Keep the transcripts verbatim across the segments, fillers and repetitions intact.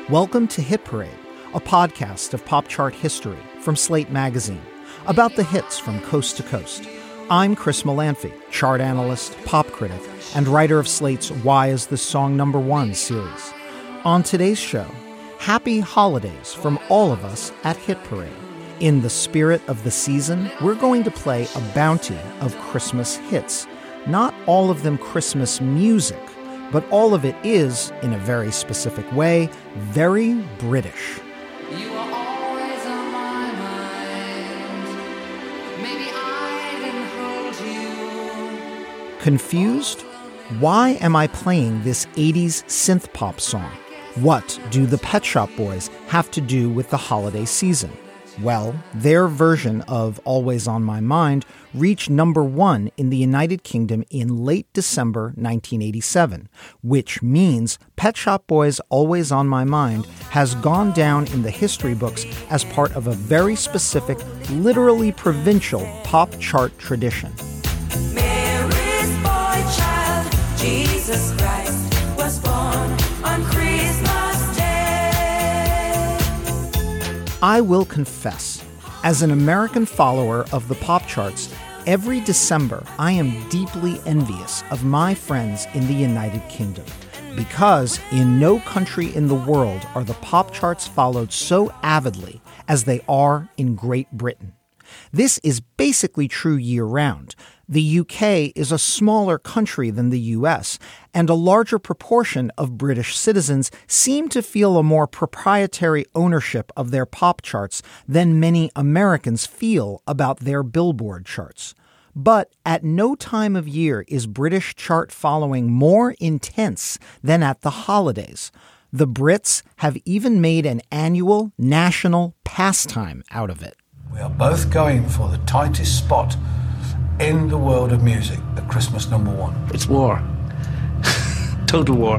Welcome to Hit Parade, a podcast of pop chart history from Slate Magazine, about the hits from coast to coast. I'm Chris Molanphy, chart analyst, pop critic, and writer of Slate's Why Is This Song Number One series. On today's show, happy holidays from all of us at Hit Parade. In the spirit of the season, we're going to play a bounty of Christmas hits. Not all of them Christmas music, but all of it is, in a very specific way, very British. You are always on my mind. Maybe I didn't hold you. Confused? Why am I playing this eighties synth pop song? What do the Pet Shop Boys have to do with the holiday season? Well, their version of Always on My Mind reached number one in the United Kingdom in late December nineteen eighty-seven, which means Pet Shop Boys' Always on My Mind has gone down in the history books as part of a very specific, literally provincial pop chart tradition. Mary's boy child, Jesus Christ, was born on Christmas Day. I will confess, as an American follower of the pop charts, every December I am deeply envious of my friends in the United Kingdom, because in no country in the world are the pop charts followed so avidly as they are in Great Britain. This is basically true year-round. The U K is a smaller country than the U S, and a larger proportion of British citizens seem to feel a more proprietary ownership of their pop charts than many Americans feel about their Billboard charts. But at no time of year is British chart following more intense than at the holidays. The Brits have even made an annual national pastime out of it. We are both going for the tightest spot in the world of music, the Christmas number one. It's war. Total war.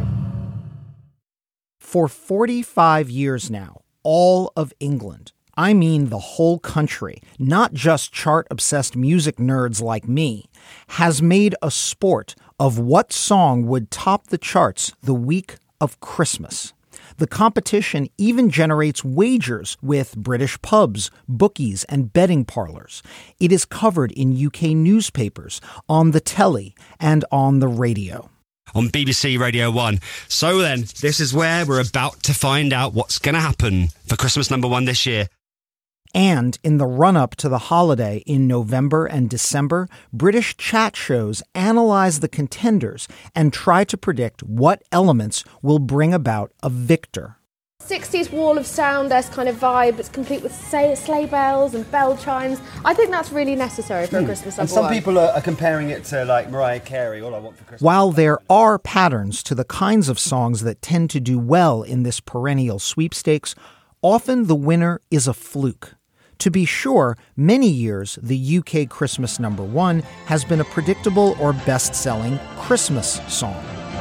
For forty-five years now, all of England, I mean the whole country, not just chart-obsessed music nerds like me, has made a sport of what song would top the charts the week of Christmas. The competition even generates wagers with British pubs, bookies, and betting parlors. It is covered in U K newspapers, on the telly, and on the radio. On B B C Radio one. So then, this is where we're about to find out what's going to happen for Christmas number one this year. And in the run-up to the holiday in November and December, British chat shows analyze the contenders and try to predict what elements will bring about a victor. sixties wall of sound, there's kind of vibe. It's complete with sleigh bells and bell chimes. I think that's really necessary for a Christmas number And some one. people are, are comparing it to like Mariah Carey, All I Want for Christmas. While there are patterns to the kinds of songs that tend to do well in this perennial sweepstakes, often the winner is a fluke. To be sure, many years the U K Christmas number one has been a predictable or best-selling Christmas song.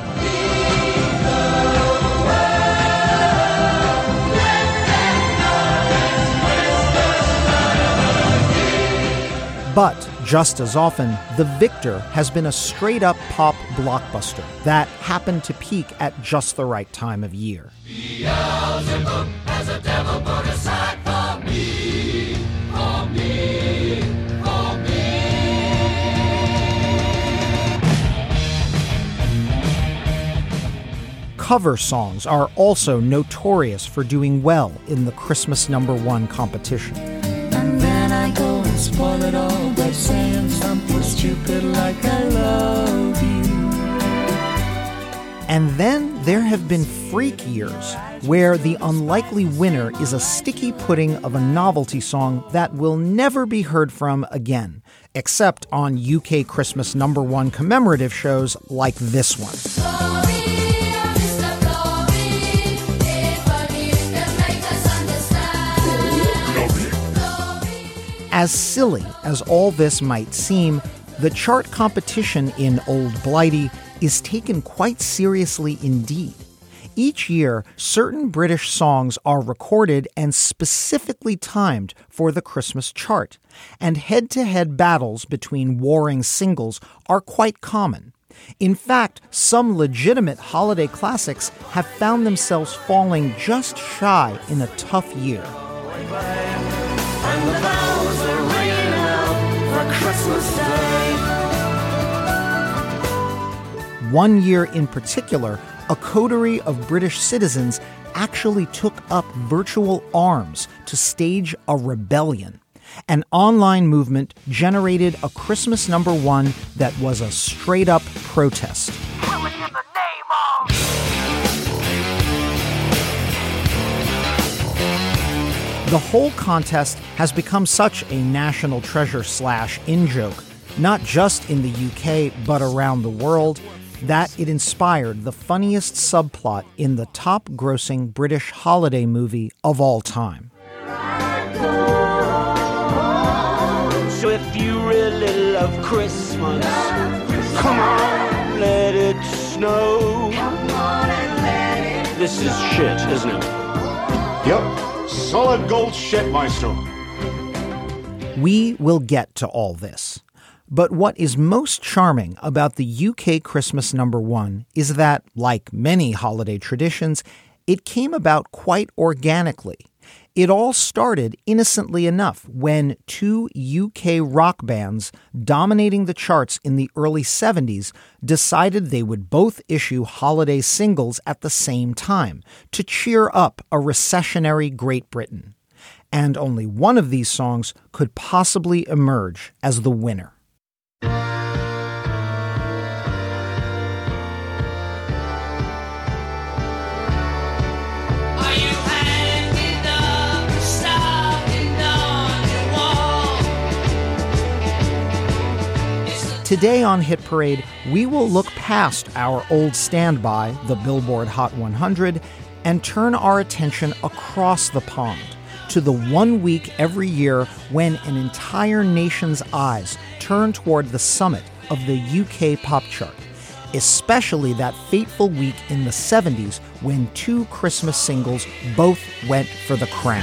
But just as often, the victor has been a straight-up pop blockbuster that happened to peak at just the right time of year. Beelzebub has a devil put aside for me, for me, for me. Cover songs are also notorious for doing well in the Christmas number one competition. And then I go and spoil it all by saying something stupid like I love you. And then there have been freak years where the unlikely winner is a sticky pudding of a novelty song that will never be heard from again, except on U K Christmas number one commemorative shows like this one. As silly as all this might seem, the chart competition in Old Blighty is taken quite seriously indeed. Each year, certain British songs are recorded and specifically timed for the Christmas chart, and head-to-head battles between warring singles are quite common. In fact, some legitimate holiday classics have found themselves falling just shy in a tough year. And the bells are ringing out for Christmas Day. One year in particular, a coterie of British citizens actually took up virtual arms to stage a rebellion. An online movement generated a Christmas number one that was a straight-up protest. Killing in the name of... The whole contest has become such a national treasure slash in-joke, not just in the U K but around the world, that it inspired the funniest subplot in the top-grossing British holiday movie of all time. So if you really love Christmas, come on, let it snow. This is shit, isn't it? Yep, solid gold shit, maestro. We will get to all this. But what is most charming about the U K Christmas number one is that, like many holiday traditions, it came about quite organically. It all started innocently enough when two U K rock bands dominating the charts in the early seventies decided they would both issue holiday singles at the same time to cheer up a recessionary Great Britain. And only one of these songs could possibly emerge as the winner. Today on Hit Parade, we will look past our old standby, the Billboard Hot one hundred, and turn our attention across the pond to the one week every year when an entire nation's eyes turn toward the summit of the U K pop chart, especially that fateful week in the seventies when two Christmas singles both went for the crown.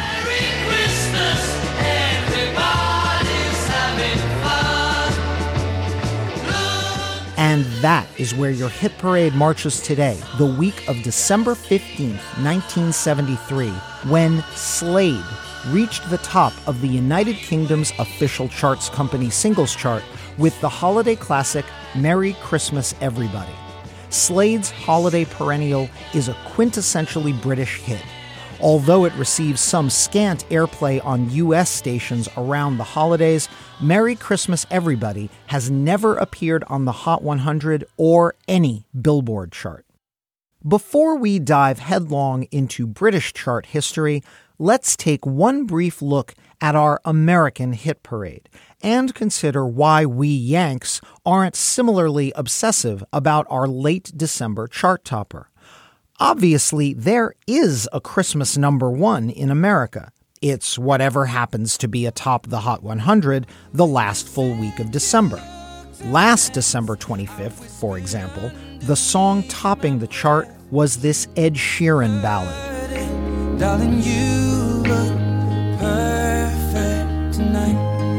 And that is where your Hit Parade marches today, the week of December fifteenth, nineteen seventy-three, when Slade reached the top of the United Kingdom's official charts company singles chart with the holiday classic Merry Christmas Everybody. Slade's holiday perennial is a quintessentially British hit. Although it receives some scant airplay on U S stations around the holidays, Merry Christmas Everybody has never appeared on the Hot one hundred or any Billboard chart. Before we dive headlong into British chart history, let's take one brief look at our American hit parade and consider why we Yanks aren't similarly obsessive about our late December chart topper. Obviously, there is a Christmas number one in America. It's whatever happens to be atop the Hot one hundred the last full week of December. Last December twenty-fifth, for example, the song topping the chart was this Ed Sheeran ballad. Darling, you look perfect tonight.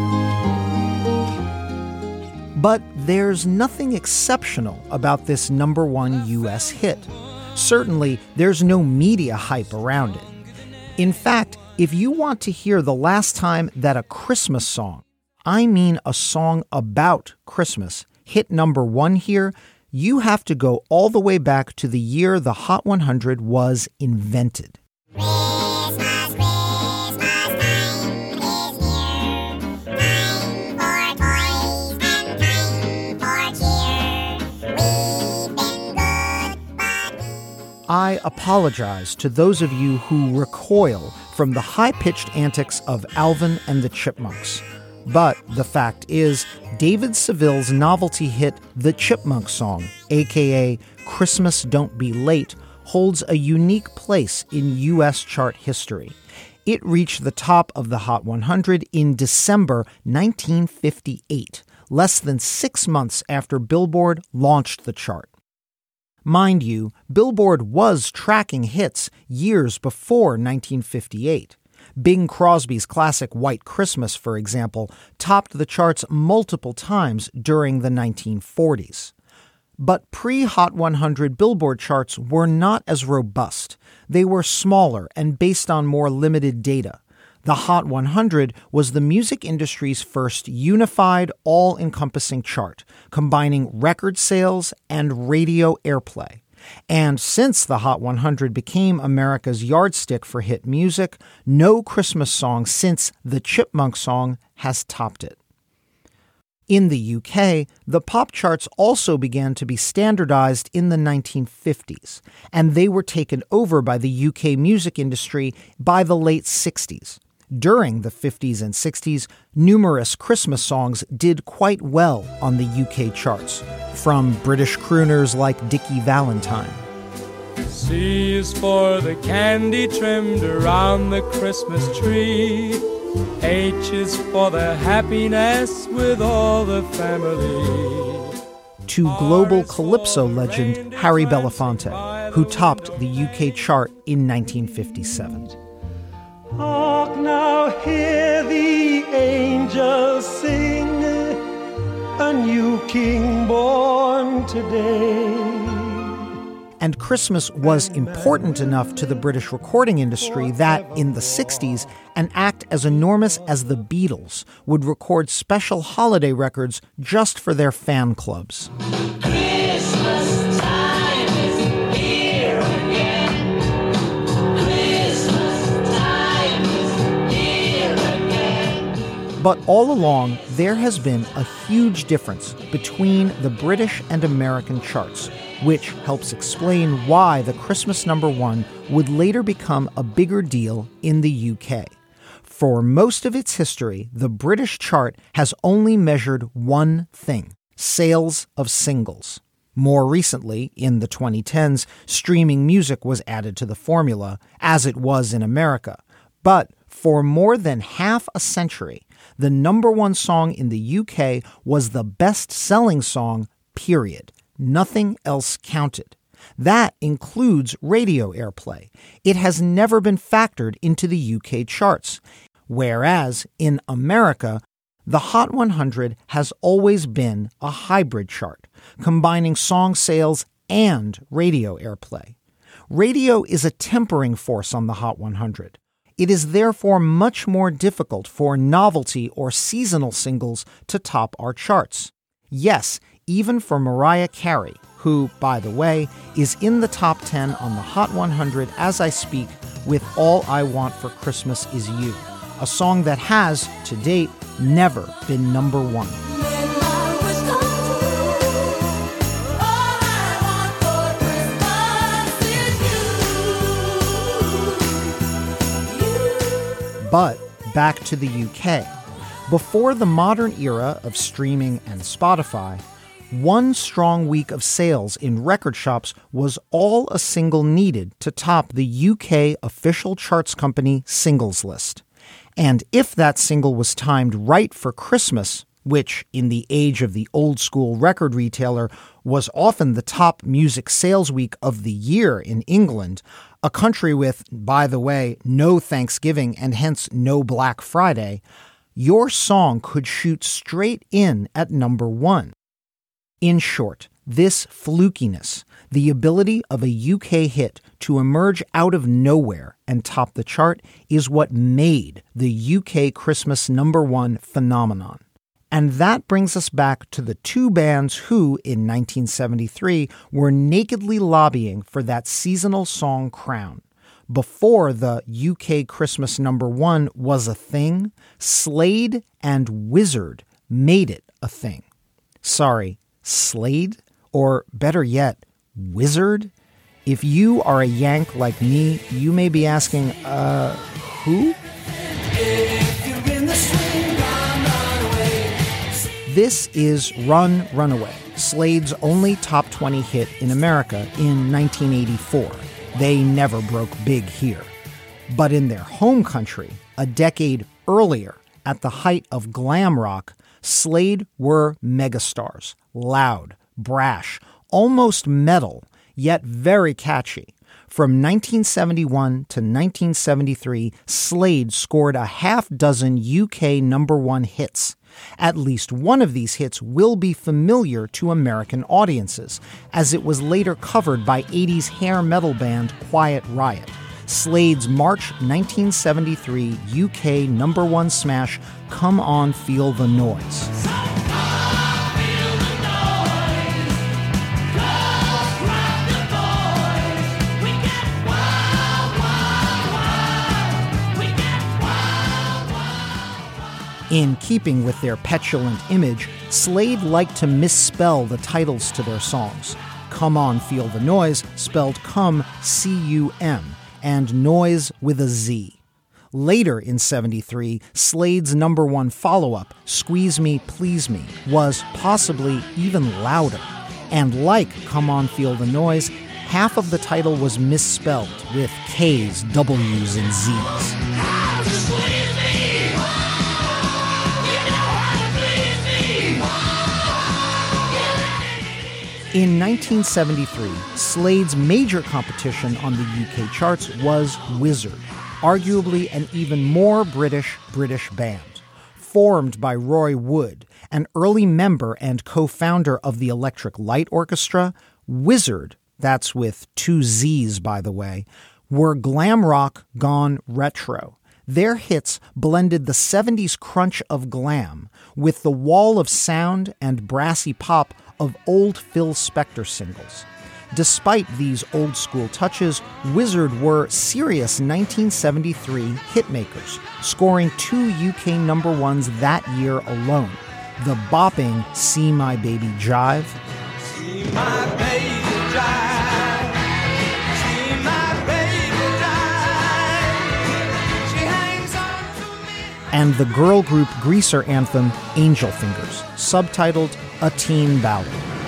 But there's nothing exceptional about this number one U S hit. Certainly, there's no media hype around it. In fact, if you want to hear the last time that a Christmas song, I mean a song about Christmas, hit number one here, you have to go all the way back to the year the Hot one hundred was invented. Christmas, Christmas time is near. Time for toys and time for cheer. We've been good, but we... I apologize to those of you who recoil from the high-pitched antics of Alvin and the Chipmunks. But the fact is, David Seville's novelty hit The Chipmunk Song, aka Christmas Don't Be Late, holds a unique place in U S chart history. It reached the top of the Hot one hundred in December nineteen fifty-eight, less than six months after Billboard launched the chart. Mind you, Billboard was tracking hits years before nineteen fifty-eight. Bing Crosby's classic White Christmas, for example, topped the charts multiple times during the nineteen forties. But pre-Hot one hundred Billboard charts were not as robust. They were smaller and based on more limited data. The Hot one hundred was the music industry's first unified, all-encompassing chart, combining record sales and radio airplay. And since the Hot one hundred became America's yardstick for hit music, no Christmas song since the Chipmunk song has topped it. In the U K, the pop charts also began to be standardized in the nineteen fifties, and they were taken over by the U K music industry by the late sixties. During the fifties and sixties, numerous Christmas songs did quite well on the U K charts, from British crooners like Dickie Valentine. C is for the candy trimmed around the Christmas tree. H is for the happiness with all the family. To global calypso legend Harry Belafonte, who topped the U K chart in nineteen fifty-seven. Hark now, hear the angels sing, a new king born today. And Christmas was important enough to the British recording industry that, in the sixties, an act as enormous as the Beatles would record special holiday records just for their fan clubs. Christmas time is here again. Christmas time is here again. But all along, there has been a huge difference between the British and American charts, which helps explain why the Christmas number one would later become a bigger deal in the U K. For most of its history, the British chart has only measured one thing: sales of singles. More recently, in the twenty tens, streaming music was added to the formula, as it was in America. But for more than half a century, the number one song in the U K was the best-selling song, period. Nothing else counted. That includes radio airplay. It has never been factored into the U K charts. Whereas in America, the Hot one hundred has always been a hybrid chart, combining song sales and radio airplay. Radio is a tempering force on the Hot one hundred. It is therefore much more difficult for novelty or seasonal singles to top our charts. Yes, even for Mariah Carey, who, by the way, is in the top ten on the Hot one hundred as I speak with All I Want for Christmas Is You, a song that has, to date, never been number one. But back to the U K. Before the modern era of streaming and Spotify, one strong week of sales in record shops was all a single needed to top the U K official charts company singles list. And if that single was timed right for Christmas, which in the age of the old school record retailer was often the top music sales week of the year in England, a country with, by the way, no Thanksgiving and hence no Black Friday, your song could shoot straight in at number one. In short, this flukiness, the ability of a U K hit to emerge out of nowhere and top the chart, is what made the U K Christmas number one phenomenon. And that brings us back to the two bands who, in nineteen seventy-three, were nakedly lobbying for that seasonal song crown. Before the U K Christmas number one was a thing, Slade and Wizard made it a thing. Sorry, Slade? Or better yet, Wizard? If you are a Yank like me, you may be asking, uh, who? This is Run, Runaway, Slade's only top twenty hit in America in nineteen eighty-four. They never broke big here. But in their home country, a decade earlier, at the height of glam rock, Slade were megastars, loud, brash, almost metal, yet very catchy. From nineteen seventy-one to nineteen seventy-three, Slade scored a half dozen U K number one hits, At least one of these hits will be familiar to American audiences, as it was later covered by eighties hair metal band Quiet Riot. Slade's March nineteen seventy-three U K number one smash, Come On Feel the Noise. In keeping with their petulant image, Slade liked to misspell the titles to their songs. Come On Feel the Noise spelled come, C U M, and noise with a Z. Later in seventy-three, Slade's number one follow-up, Squeeze Me, Please Me, was possibly even louder. And like Come On Feel the Noise, half of the title was misspelled with K's, W's, and Z's. In nineteen seventy-three, Slade's major competition on the U K charts was Wizzard, arguably an even more British British band. Formed by Roy Wood, an early member and co-founder of the Electric Light Orchestra, Wizzard, that's with two Z's by the way, were glam rock gone retro. Their hits blended the seventies crunch of glam with the wall of sound and brassy pop of old Phil Spector singles. Despite these old-school touches, Wizzard were serious nineteen seventy-three hitmakers, scoring two U K number ones that year alone. The bopping See My Baby Jive, See My Baby Jive, See My Baby Jive, she hangs on to me, and the girl group Greaser anthem Angel Fingers, subtitled A Teen Ballad.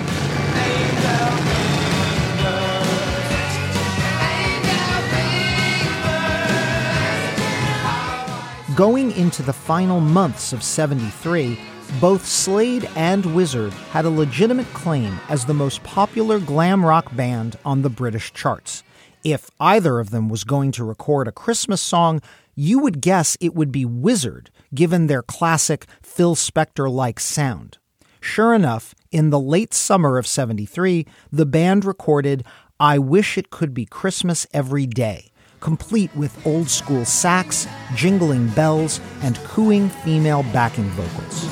Going into the final months of seventy-three, both Slade and Wizzard had a legitimate claim as the most popular glam rock band on the British charts. If either of them was going to record a Christmas song, you would guess it would be Wizzard, given their classic Phil Spector-like sound. Sure enough, in the late summer of seventy-three, the band recorded I Wish It Could Be Christmas Every Day, complete with old-school sax, jingling bells, and cooing female backing vocals.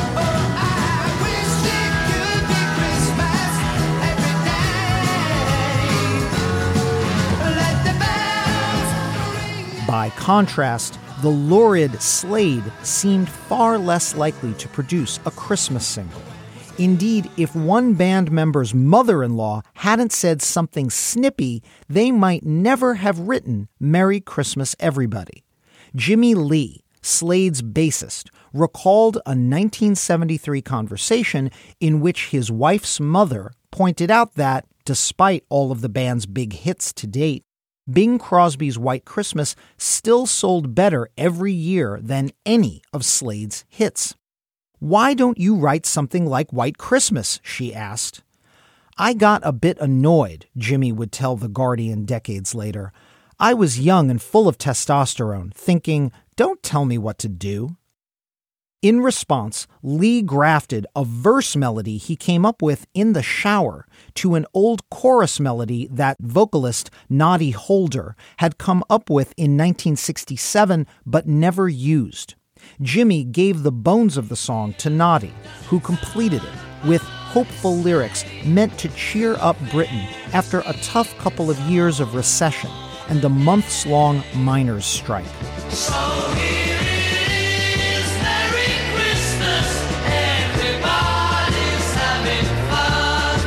By contrast, the lurid Slade seemed far less likely to produce a Christmas single. Indeed, if one band member's mother-in-law hadn't said something snippy, they might never have written Merry Christmas, Everybody. Jimmy Lee, Slade's bassist, recalled a nineteen seventy-three conversation in which his wife's mother pointed out that, despite all of the band's big hits to date, Bing Crosby's White Christmas still sold better every year than any of Slade's hits. Why don't you write something like White Christmas? She asked. I got a bit annoyed, Jimmy would tell The Guardian decades later. I was young and full of testosterone, thinking, don't tell me what to do. In response, Lee grafted a verse melody he came up with in the shower to an old chorus melody that vocalist Noddy Holder had come up with in nineteen sixty-seven but never used. Jimmy gave the bones of the song to Noddy, who completed it with hopeful lyrics meant to cheer up Britain after a tough couple of years of recession and a months-long miners' strike. So here it is, Merry Christmas, everybody's having fun.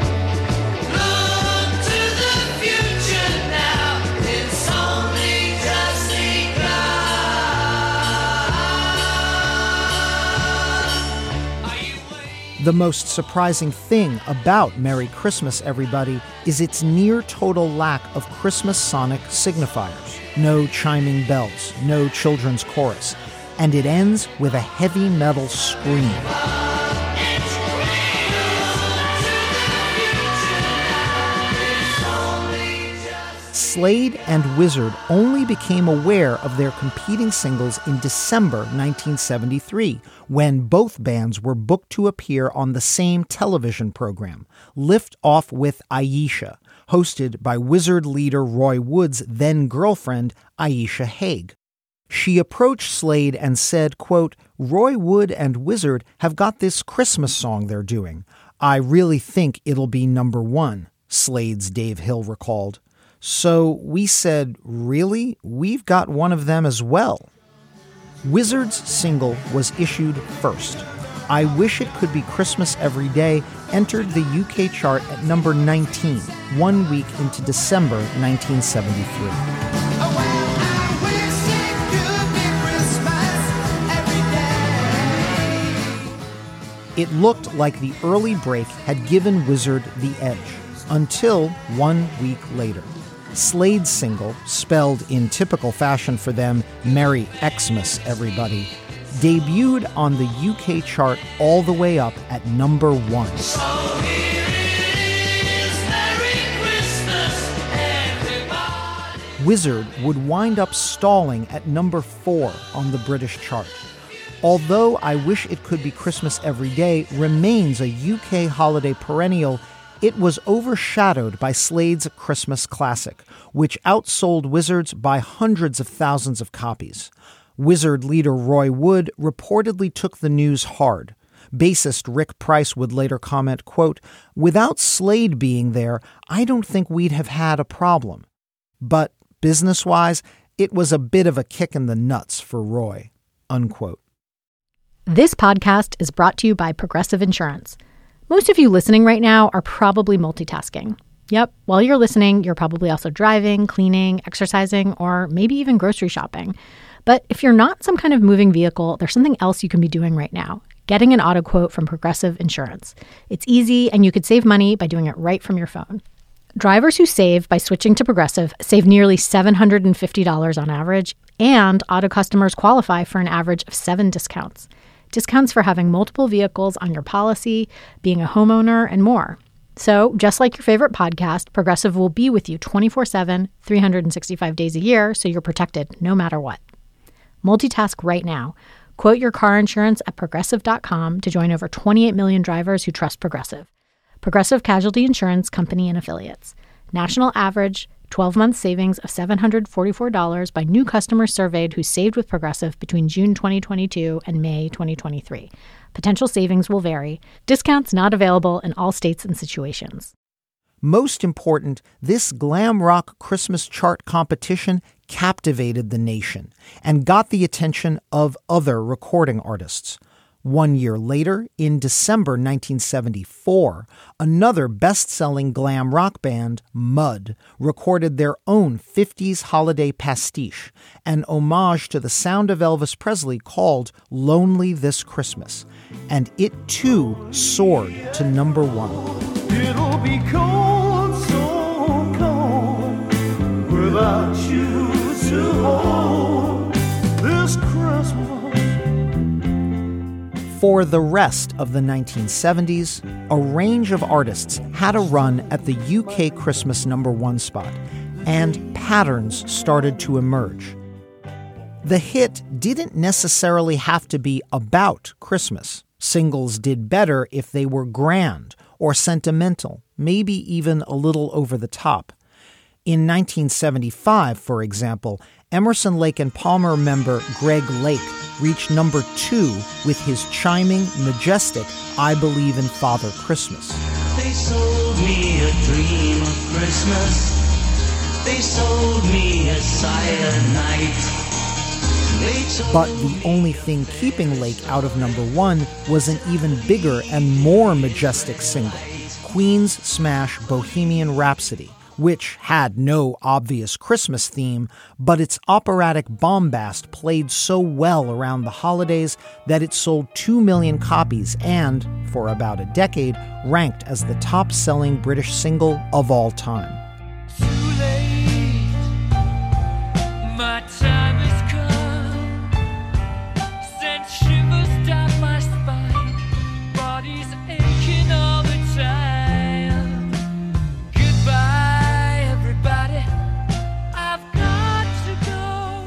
Look to the future now, it's only just begun. The most surprising thing about Merry Christmas, Everybody is its near-total lack of Christmas sonic signifiers. No chiming bells, no children's chorus, and it ends with a heavy metal scream. Slade and Wizzard only became aware of their competing singles in December nineteen seventy-three, when both bands were booked to appear on the same television program, Lift Off with Aisha, hosted by Wizzard leader Roy Wood's then-girlfriend, Aisha Haig. She approached Slade and said, quote, "Roy Wood and Wizzard have got this Christmas song they're doing. I really think it'll be number one," Slade's Dave Hill recalled. "So we said, really? We've got one of them as well." Wizzard's single was issued first. I Wish It Could Be Christmas Every Day entered the U K chart at number nineteen, one week into December nineteen seventy-three. It looked like the early break had given Wizzard the edge, until one week later. Slade's single, spelled in typical fashion for them, Merry Xmas Everybody, debuted on the U K chart all the way up at number one. So here it is, Merry Christmas, everybody. Wizzard would wind up stalling at number four on the British chart. Although I Wish It Could Be Christmas Every Day remains a U K holiday perennial, it was overshadowed by Slade's Christmas classic, which outsold Wizzard's by hundreds of thousands of copies. Wizzard leader Roy Wood reportedly took the news hard. Bassist Rick Price would later comment, quote, "Without Slade being there, I don't think we'd have had a problem." But business-wise, it was a bit of a kick in the nuts for Roy, unquote. This podcast is brought to you by Progressive Insurance. Most of you listening right now are probably multitasking. Yep, while you're listening, you're probably also driving, cleaning, exercising, or maybe even grocery shopping. But if you're not some kind of moving vehicle, there's something else you can be doing right now: getting an auto quote from Progressive Insurance. It's easy, and you could save money by doing it right from your phone. Drivers who save by switching to Progressive save nearly seven hundred fifty dollars on average, and auto customers qualify for an average of seven discounts. Discounts for having multiple vehicles on your policy, being a homeowner, and more. So, just like your favorite podcast, Progressive will be with you twenty-four seven, three hundred sixty-five days a year, so you're protected no matter what. Multitask right now. Quote your car insurance at Progressive dot com to join over twenty-eight million drivers who trust Progressive. Progressive Casualty Insurance Company and Affiliates. National average twelve-month savings of seven hundred forty-four dollars by new customers surveyed who saved with Progressive between June twenty twenty-two and May twenty twenty-three. Potential savings will vary. Discounts not available in all states and situations. Most important, this glam rock Christmas chart competition captivated the nation and got the attention of other recording artists. One year later, in December nineteen seventy-four, another best-selling glam rock band, Mud, recorded their own fifties holiday pastiche, an homage to the sound of Elvis Presley called Lonely This Christmas. And it, too, soared to number one. It'll be cold, so cold, without you to hold this Christmas. For the rest of the nineteen seventies, a range of artists had a run at the U K Christmas number one spot, and patterns started to emerge. The hit didn't necessarily have to be about Christmas. Singles did better if they were grand or sentimental, maybe even a little over the top. In nineteen seventy-five, for example, Emerson, Lake and Palmer member Greg Lake reached number two with his chiming, majestic I Believe in Father Christmas. They sold me a dream of Christmas. They sold me a silent night. But the only thing keeping Lake out of number one was an even bigger and more majestic single, Queen's smash Bohemian Rhapsody, which had no obvious Christmas theme, but its operatic bombast played so well around the holidays that it sold two million copies and, for about a decade, ranked as the top-selling British single of all time. Too late, my time has come. Sent shivers down my spine, body's aching all the time. Goodbye, everybody.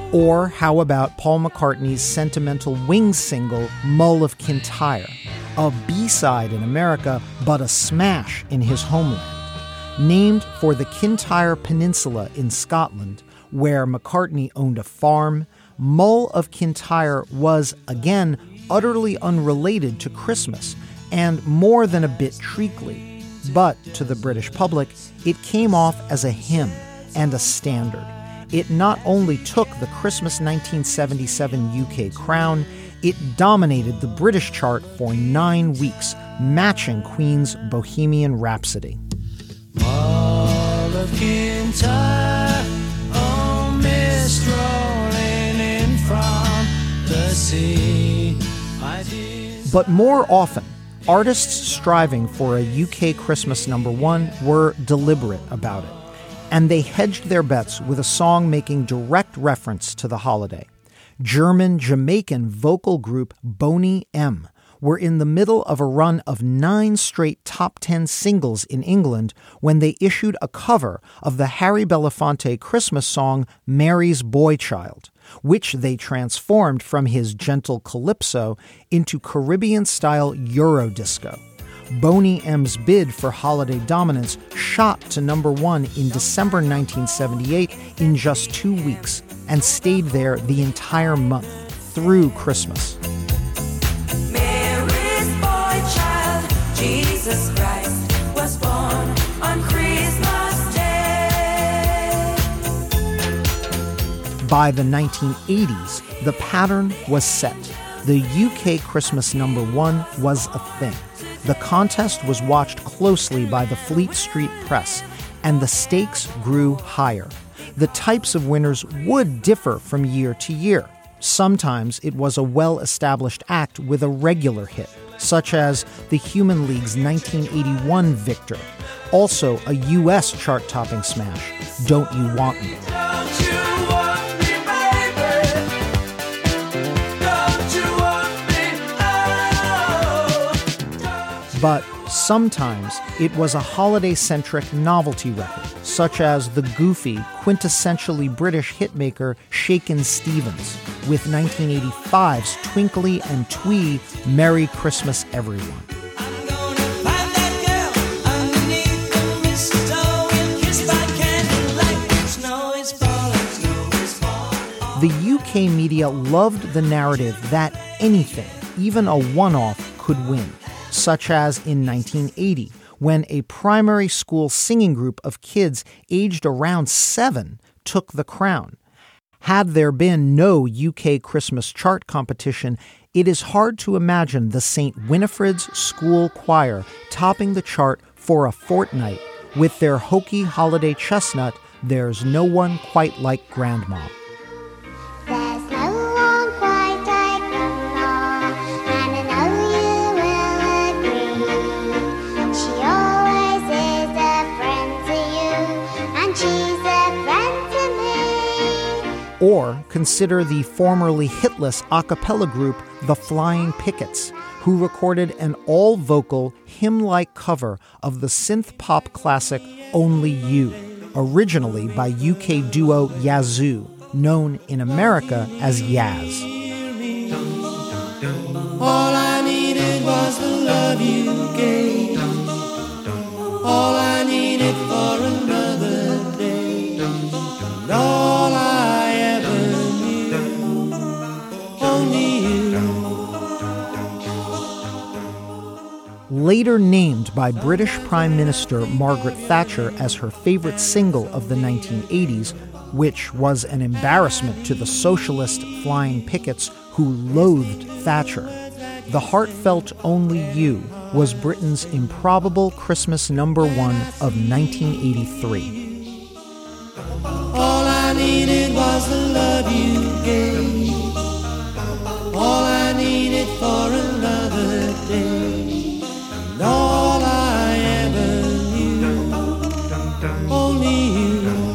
Or how about Paul McCartney's sentimental Wings single, Mull of Kintyre, a B-side in America, but a smash in his homeland. Named for the Kintyre Peninsula in Scotland, where McCartney owned a farm, Mull of Kintyre was, again, utterly unrelated to Christmas and more than a bit treacly. But to the British public, it came off as a hymn and a standard. It not only took the Christmas nineteen seventy-seven U K crown, it dominated the British chart for nine weeks, matching Queen's Bohemian Rhapsody. Mull of Kintyre, oh, mist rolling in from the sea. But more often, artists striving for a U K Christmas number one were deliberate about it, and they hedged their bets with a song making direct reference to the holiday. German-Jamaican vocal group Boney M were in the middle of a run of nine straight top ten singles in England when they issued a cover of the Harry Belafonte Christmas song Mary's Boy Child, which they transformed from his gentle calypso into Caribbean-style Eurodisco. Boney M's bid for holiday dominance shot to number one in December nineteen seventy-eight in just two weeks and stayed there the entire month through Christmas. Mary's boy child, Jesus Christ, was born on Christmas Day. By the nineteen eighties, the pattern was set. The U K Christmas number one was a thing. The contest was watched closely by the Fleet Street press, and the stakes grew higher. The types of winners would differ from year to year. Sometimes it was a well-established act with a regular hit, such as the Human League's nineteen eighty-one victor, also a U S chart-topping smash, Don't You Want Me? Don't you want me, baby? Don't you want me? Oh. But sometimes it was a holiday-centric novelty record, such as the goofy, quintessentially British hitmaker Shakin' Stevens, with nineteen eighty-five's twinkly and twee Merry Christmas Everyone. The U K media loved the narrative that anything, even a one-off, could win, such as in nineteen eighty, when a primary school singing group of kids aged around seven took the crown. Had there been no U K Christmas chart competition, it is hard to imagine the Saint Winifred's School Choir topping the chart for a fortnight with their hokey holiday chestnut, There's No One Quite Like Grandma. There's no one quite like Grandma, and I know you will agree. She always is a friend to you, and she's a friend to me. Or consider the formerly hitless a cappella group The Flying Pickets, who recorded an all-vocal, hymn-like cover of the synth-pop classic Only You, originally by U K duo Yazoo, known in America as Yaz. All I needed was the love you gave. All I needed for another day. And all I ever knew, only you. Later named by British Prime Minister Margaret Thatcher as her favorite single of the nineteen eighties, which was an embarrassment to the socialist Flying Pickets who loathed Thatcher, the heartfelt Only You was Britain's improbable Christmas number one of nineteen eighty-three. All I needed was the love you gave. All I needed for another day. And all I ever knew, only you.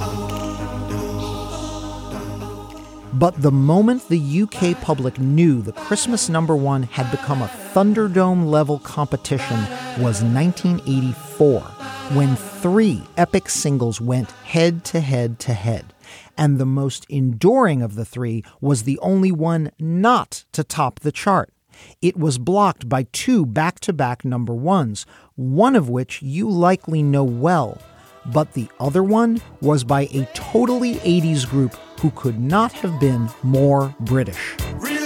But the moment the U K public knew the Christmas number one had become a Thunderdome-level competition was nineteen eighty-four, when three epic singles went head to head to head, And the most enduring of the three was the only one not to top the chart. It was blocked by two back-to-back number ones, one of which you likely know well. But the other one was by a totally eighties group who could not have been more British.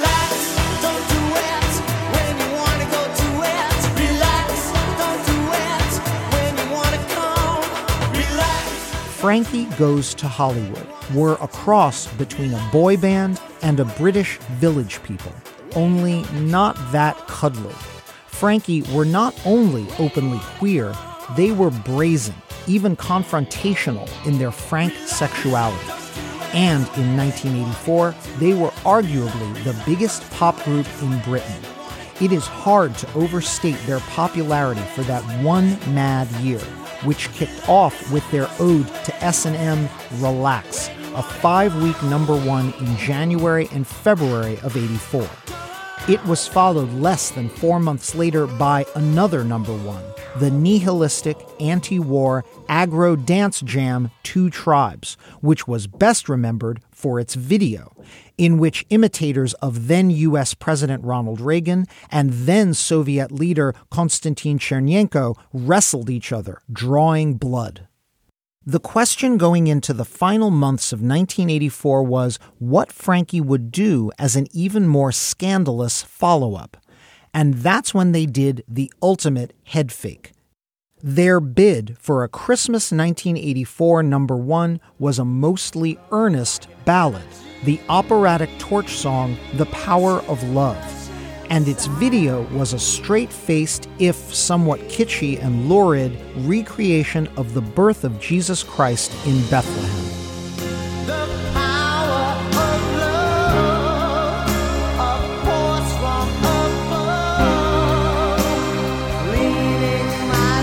Frankie Goes to Hollywood were a cross between a boy band and a British Village People, only not that cuddly. Frankie were not only openly queer, they were brazen, even confrontational in their frank sexuality. And in nineteen eighty-four, they were arguably the biggest pop group in Britain. It is hard to overstate their popularity for that one mad year, which kicked off with their ode to S and M, Relax, a five-week number one in January and February of eighty-four. It was followed less than four months later by another number one, the nihilistic, anti-war, aggro dance jam Two Tribes, which was best remembered for its video, in which imitators of then U S President Ronald Reagan and then Soviet leader Konstantin Chernenko wrestled each other, drawing blood. The question going into the final months of nineteen eighty-four was what Frankie would do as an even more scandalous follow-up. And that's when they did the ultimate head fake. Their bid for a Christmas nineteen eighty-four number one was a mostly earnest ballad, the operatic torch song The Power of Love. And its video was a straight-faced, if somewhat kitschy and lurid, recreation of the birth of Jesus Christ in Bethlehem. The power of love, a force from above, leading my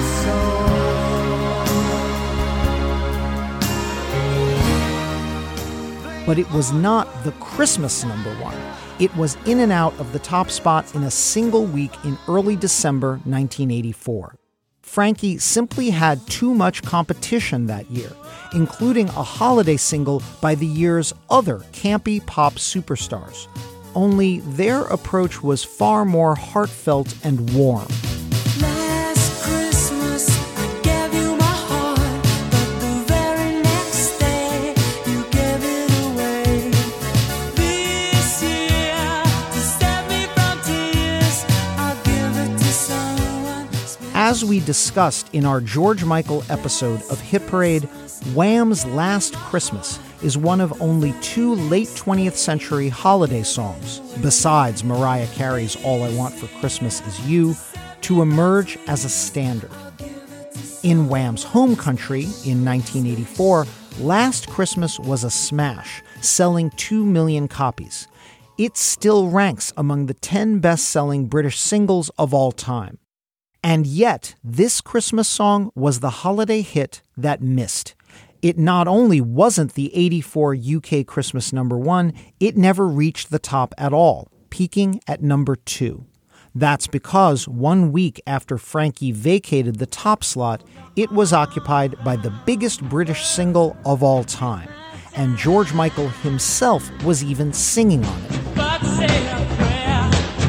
soul. But it was not the Christmas number one. It was in and out of the top spot in a single week in early December nineteen eighty-four. Frankie simply had too much competition that year, including a holiday single by the year's other campy pop superstars. Only their approach was far more heartfelt and warm. Last Christmas, I gave you my heart, but the very next day, you gave it away. This year, to save me from tears, I'll give it to someone. As we discussed in our George Michael episode of Hit Parade, Wham's Last Christmas is one of only two late twentieth century holiday songs, besides Mariah Carey's All I Want for Christmas Is You, to emerge as a standard. In Wham's home country in nineteen eighty-four, Last Christmas was a smash, selling two million copies. It still ranks among the ten best-selling British singles of all time. And yet, this Christmas song was the holiday hit that missed. It not only wasn't the eighty-four U K Christmas number one, it never reached the top at all, peaking at number two. That's because one week after Frankie vacated the top slot, it was occupied by the biggest British single of all time. And George Michael himself was even singing on it. But say a prayer.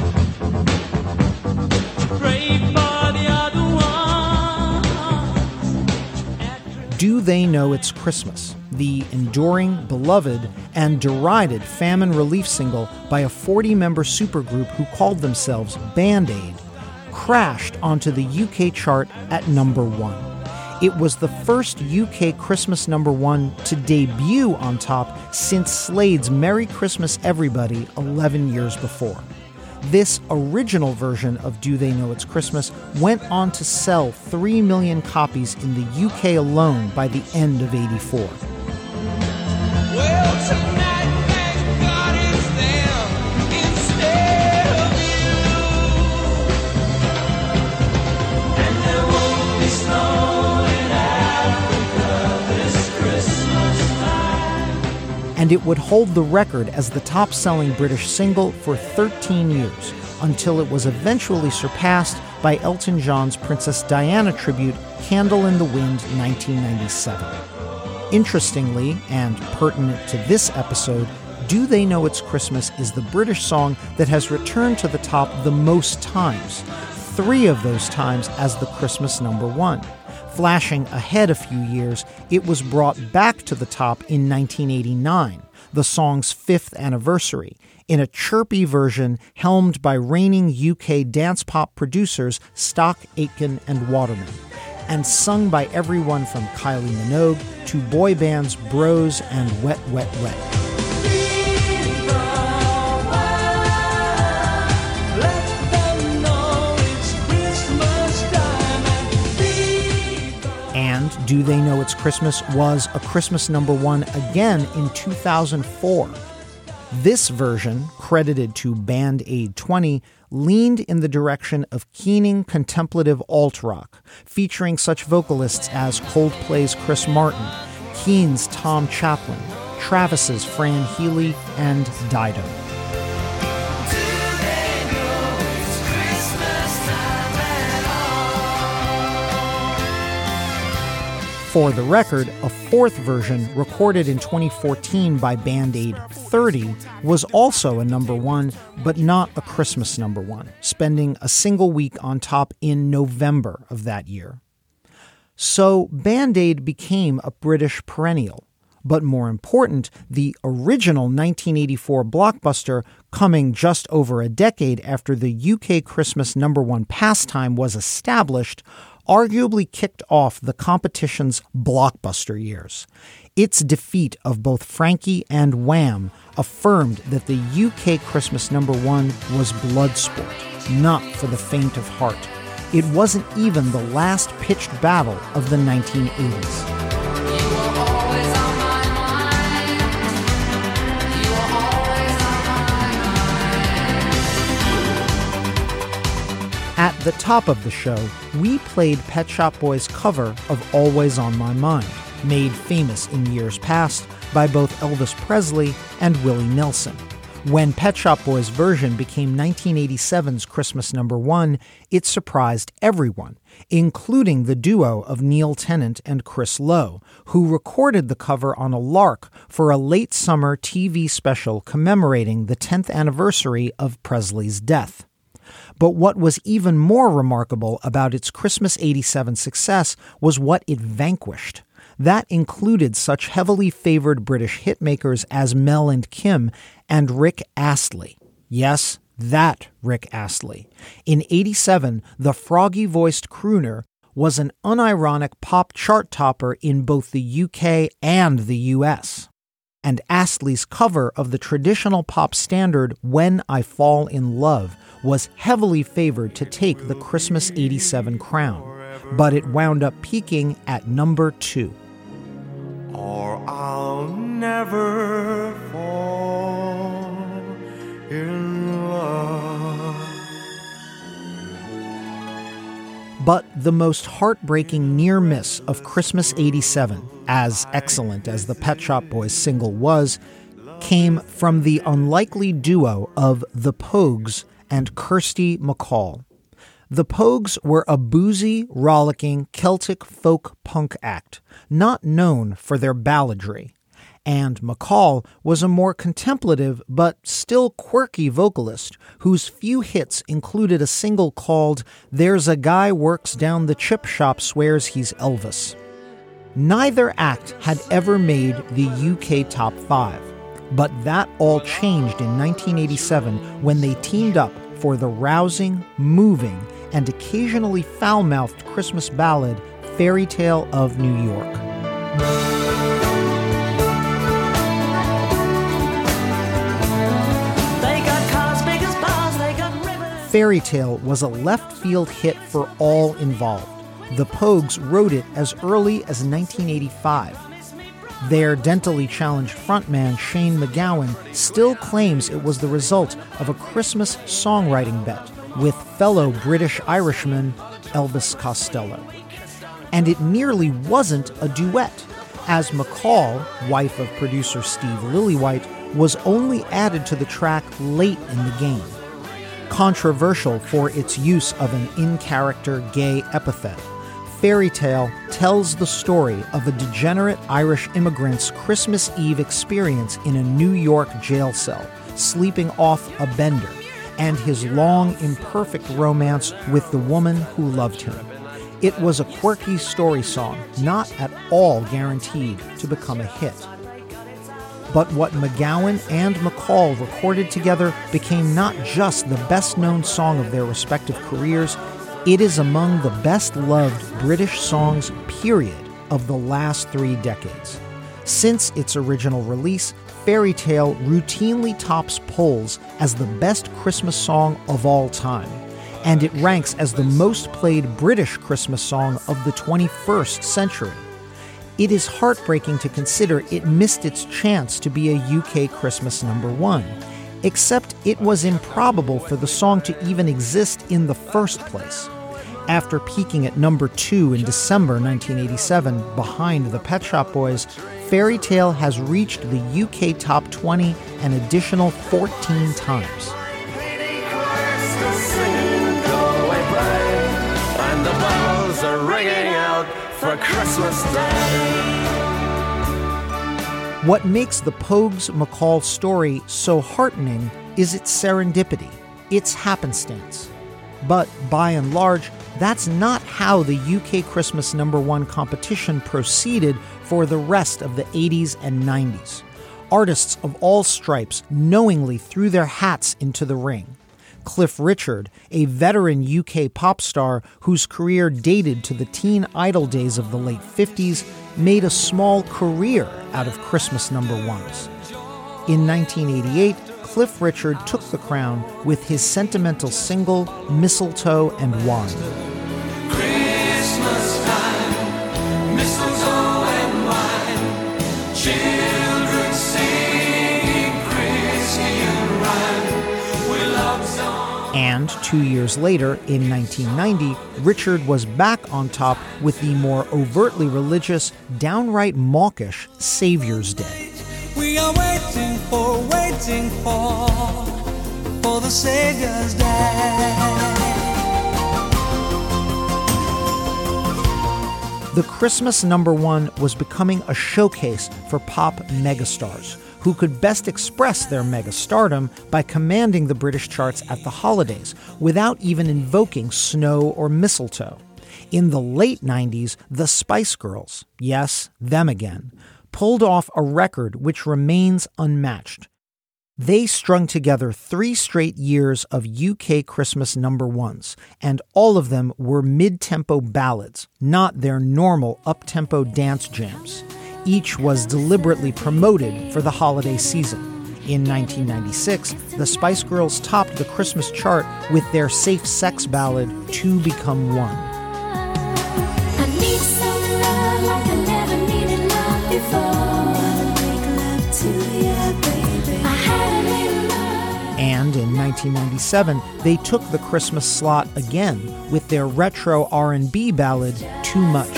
Pray for the other one. Do They Know It's Christmas? The enduring, beloved, and derided famine relief single by a forty-member supergroup who called themselves Band Aid, crashed onto the U K chart at number one. It was the first U K Christmas number one to debut on top since Slade's Merry Christmas Everybody eleven years before. This original version of Do They Know It's Christmas went on to sell three million copies in the U K alone by the end of eighty-four. Well, tonight, thank God it's them instead of you. And there won't be snow in Africa this Christmas time. And it would hold the record as the top-selling British single for thirteen years, until it was eventually surpassed by Elton John's Princess Diana tribute, Candle in the Wind nineteen ninety-seven. Interestingly, and pertinent to this episode, Do They Know It's Christmas is the British song that has returned to the top the most times, three of those times as the Christmas number one. Flashing ahead a few years, it was brought back to the top in nineteen eighty-nine, the song's fifth anniversary, in a chirpy version helmed by reigning U K dance pop producers Stock Aitken and Waterman, and sung by everyone from Kylie Minogue to boy bands Bros and Wet Wet Wet. And Do They Know It's Christmas was a Christmas number one again in two thousand four. This version, credited to Band Aid twenty, leaned in the direction of keening contemplative alt rock, featuring such vocalists as Coldplay's Chris Martin, Keen's Tom Chaplin, Travis's Fran Healy, and Dido. For the record, a fourth version, recorded in twenty fourteen by Band Aid thirty, was also a number one, but not a Christmas number one, spending a single week on top in November of that year. So Band Aid became a British perennial. But more important, the original nineteen eighty-four blockbuster, coming just over a decade after the U K Christmas number one pastime was established, arguably kicked off the competition's blockbuster years. Its defeat of both Frankie and Wham affirmed that the U K Christmas number one was Bloodsport, not for the faint of heart. It wasn't even the last pitched battle of the nineteen eighties. At the top of the show, we played Pet Shop Boys' cover of Always on My Mind, made famous in years past by both Elvis Presley and Willie Nelson. When Pet Shop Boys' version became nineteen eighty-seven's Christmas number one, it surprised everyone, including the duo of Neil Tennant and Chris Lowe, who recorded the cover on a lark for a late summer T V special commemorating the tenth anniversary of Presley's death. But what was even more remarkable about its Christmas eighty-seven success was what it vanquished. That included such heavily favored British hitmakers as Mel and Kim and Rick Astley. Yes, that Rick Astley. In eighty-seven, the froggy-voiced crooner was an unironic pop chart topper in both the U K and the U S. And Astley's cover of the traditional pop standard When I Fall in Love was heavily favored to take the Christmas eighty-seven crown, but it wound up peaking at number two. Or I'll never fall in love. But the most heartbreaking near miss of Christmas eighty-seven, as excellent as the Pet Shop Boys single was, came from the unlikely duo of The Pogues and Kirsty MacColl. The Pogues were a boozy, rollicking Celtic folk punk act, not known for their balladry. And MacColl was a more contemplative but still quirky vocalist whose few hits included a single called There's a Guy Works Down the Chip Shop Swears He's Elvis. Neither act had ever made the U K top five. But that all changed in nineteen eighty-seven when they teamed up for the rousing, moving, and occasionally foul-mouthed Christmas ballad Fairy Tale of New York. They got cars big as bars, they got rivers. Fairy Tale was a left-field hit for all involved. The Pogues wrote it as early as nineteen eighty-five. Their dentally challenged frontman Shane MacGowan still claims it was the result of a Christmas songwriting bet with fellow British Irishman Elvis Costello. And it nearly wasn't a duet, as MacColl, wife of producer Steve Lillywhite, was only added to the track late in the game. Controversial for its use of an in-character gay epithet, Fairy Tale tells the story of a degenerate Irish immigrant's Christmas Eve experience in a New York jail cell, sleeping off a bender, and his long, imperfect romance with the woman who loved him. It was a quirky story song, not at all guaranteed to become a hit. But what McGowan and McCall recorded together became not just the best-known song of their respective careers, it is among the best-loved British songs, period, of the last three decades. Since its original release, Fairy Tale routinely tops polls as the best Christmas song of all time, and it ranks as the most played British Christmas song of the twenty-first century. It is heartbreaking to consider it missed its chance to be a U K Christmas number one, except it was improbable for the song to even exist in the first place. After peaking at number two in December nineteen eighty-seven behind the Pet Shop Boys, Fairy Tale has reached the U K top twenty an additional fourteen times. And the bells are ringing out for Christmas Day. What makes the Pogues McCall story so heartening is its serendipity, its happenstance. But by and large, that's not how the U K Christmas number one competition proceeded for the rest of the eighties and nineties. Artists of all stripes knowingly threw their hats into the ring. Cliff Richard, a veteran U K pop star whose career dated to the teen idol days of the late fifties, made a small career out of Christmas number ones. In nineteen eighty-eight, Cliff Richard took the crown with his sentimental single, Mistletoe and Wine. Christmas time, mistletoe and wine, children singing Christian rhyme, we love songs. And two years later, in nineteen ninety, Richard was back on top with the more overtly religious, downright mawkish Savior's Day. We are waiting for, waiting for, for the Savior's Day. The Christmas number one was becoming a showcase for pop megastars, who could best express their megastardom by commanding the British charts at the holidays without even invoking snow or mistletoe. In the late nineties, the Spice Girls, yes, them again, pulled off a record which remains unmatched. They strung together three straight years of U K Christmas number ones, and all of them were mid-tempo ballads, not their normal up-tempo dance jams. Each was deliberately promoted for the holiday season. In nineteen ninety-six, the Spice Girls topped the Christmas chart with their safe sex ballad, Two Become One. I need some love like I never needed love before. Make love to you, baby. I had a little love. And in nineteen ninety-seven, they took the Christmas slot again with their retro R and B ballad, Too Much.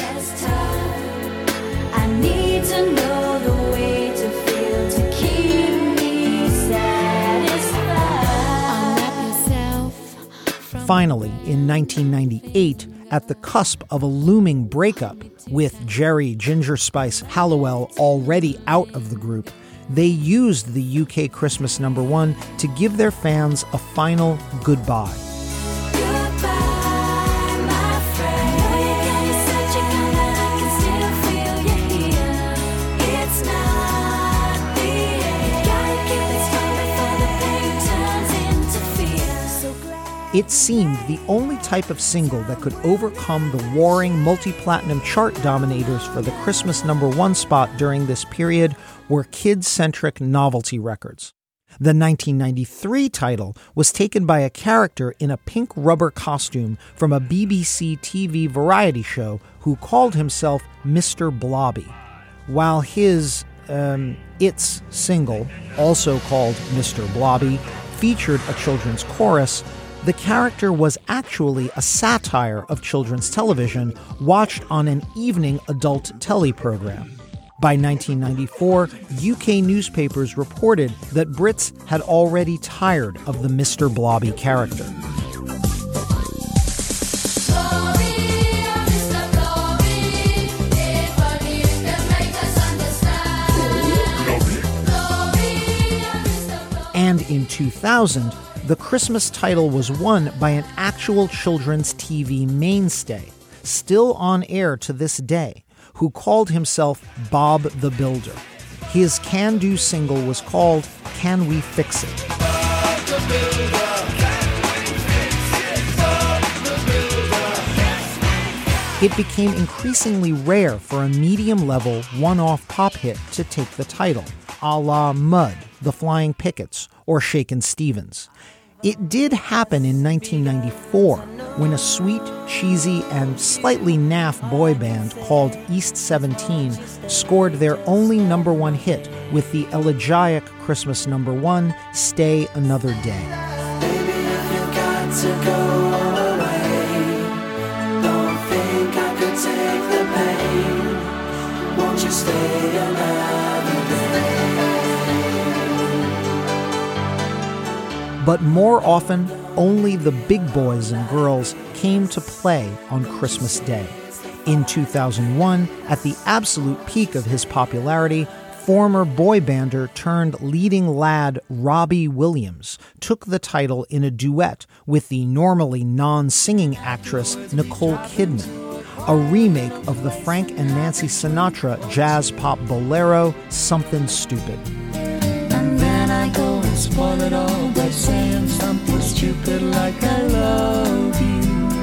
I need to know the way to feel to keep me satisfied. Unwrap yourself. Finally, in nineteen ninety-eight, at the cusp of a looming breakup, with Jerry Ginger Spice Halliwell already out of the group, they used the U K Christmas number one to give their fans a final goodbye. It seemed the only type of single that could overcome the warring multi-platinum chart dominators for the Christmas number one spot during this period were kid-centric novelty records. The nineteen ninety-three title was taken by a character in a pink rubber costume from a B B C T V variety show who called himself Mister Blobby. While his, um, It's single, also called Mister Blobby, featured a children's chorus, the character was actually a satire of children's television watched on an evening adult telly program. By nineteen ninety-four, U K newspapers reported that Brits had already tired of the Mister Blobby character. Gloria, Mister Blobby. And in two thousand, the Christmas title was won by an actual children's T V mainstay, still on air to this day, who called himself Bob the Builder. His can-do single was called Can We Fix It? It became increasingly rare for a medium-level, one-off pop hit to take the title, a la Mud, The Flying Pickets, or Shakin' Stevens. It did happen in nineteen ninety-four when a sweet, cheesy, and slightly naff boy band called East seventeen scored their only number one hit with the elegiac Christmas number one, Stay Another Day. Baby, if you got to go away, don't think I could take the pain. Won't you stay another day? But more often, only the big boys and girls came to play on Christmas Day. In two thousand one, at the absolute peak of his popularity, former boy bander turned leading lad Robbie Williams took the title in a duet with the normally non-singing actress Nicole Kidman, a remake of the Frank and Nancy Sinatra jazz pop bolero Something Stupid. And then I go and spoil it all by saying something stupid like I love you.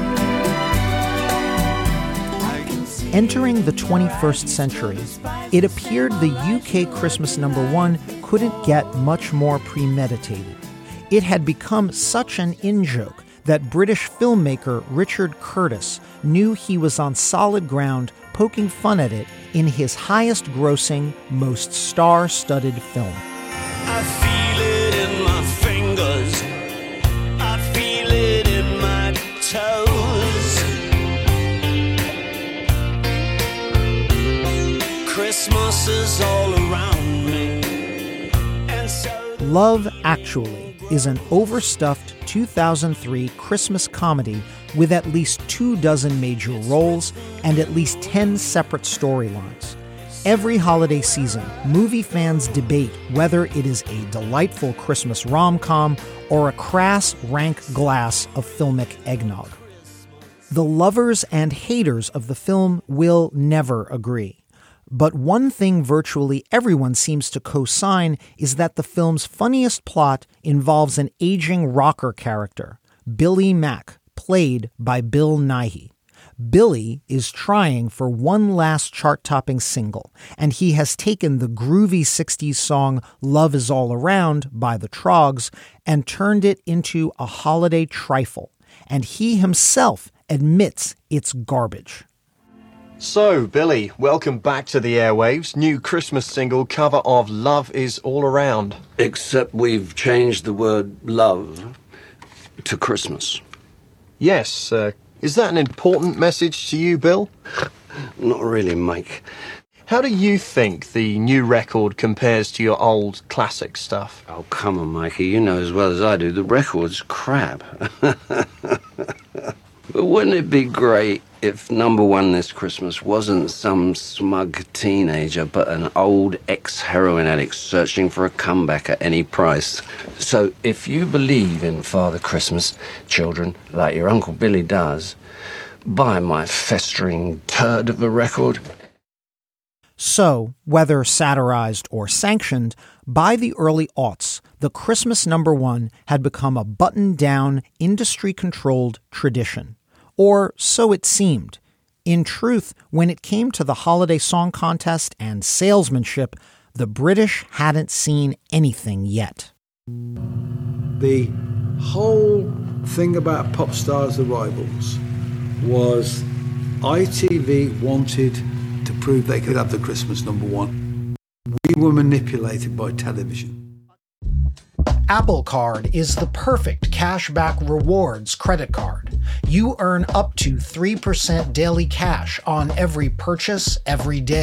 Entering the twenty-first century, it appeared the U K Christmas number one couldn't get much more premeditated. It had become such an in-joke that British filmmaker Richard Curtis knew he was on solid ground poking fun at it in his highest-grossing, most star-studded film. I feel it in my fingers. I feel it in my toes. Christmas is all around me. And so Love Actually is an overstuffed two thousand three Christmas comedy with at least two dozen major roles and at least ten separate storylines. Every holiday season, movie fans debate whether it is a delightful Christmas rom-com or a crass, rank glass of filmic eggnog. The lovers and haters of the film will never agree. But one thing virtually everyone seems to co-sign is that the film's funniest plot involves an aging rocker character, Billy Mack, played by Bill Nighy. Billy is trying for one last chart-topping single, and he has taken the groovy sixties song Love Is All Around by the Troggs and turned it into a holiday trifle, and he himself admits it's garbage. So, Billy, welcome back to the airwaves. New Christmas single cover of Love Is All Around. Except we've changed the word love to Christmas. Yes, uh, is that an important message to you, Bill? Not really, Mike. How do you think the new record compares to your old classic stuff? Oh, come on, Mikey. You know as well as I do, the record's crap. But wouldn't it be great if number one this Christmas wasn't some smug teenager, but an old ex-heroin addict searching for a comeback at any price? So if you believe in Father Christmas, children, like your Uncle Billy does, buy my festering turd of a record. So, whether satirized or sanctioned, by the early aughts, the Christmas number one had become a buttoned-down, industry-controlled tradition. Or so it seemed. In truth, when it came to the holiday song contest and salesmanship, the British hadn't seen anything yet. The whole thing about pop stars' arrivals was I T V wanted to prove they could have the Christmas number one. We were manipulated by television. Apple Card is the perfect cashback rewards credit card. You earn up to three percent daily cash on every purchase every day.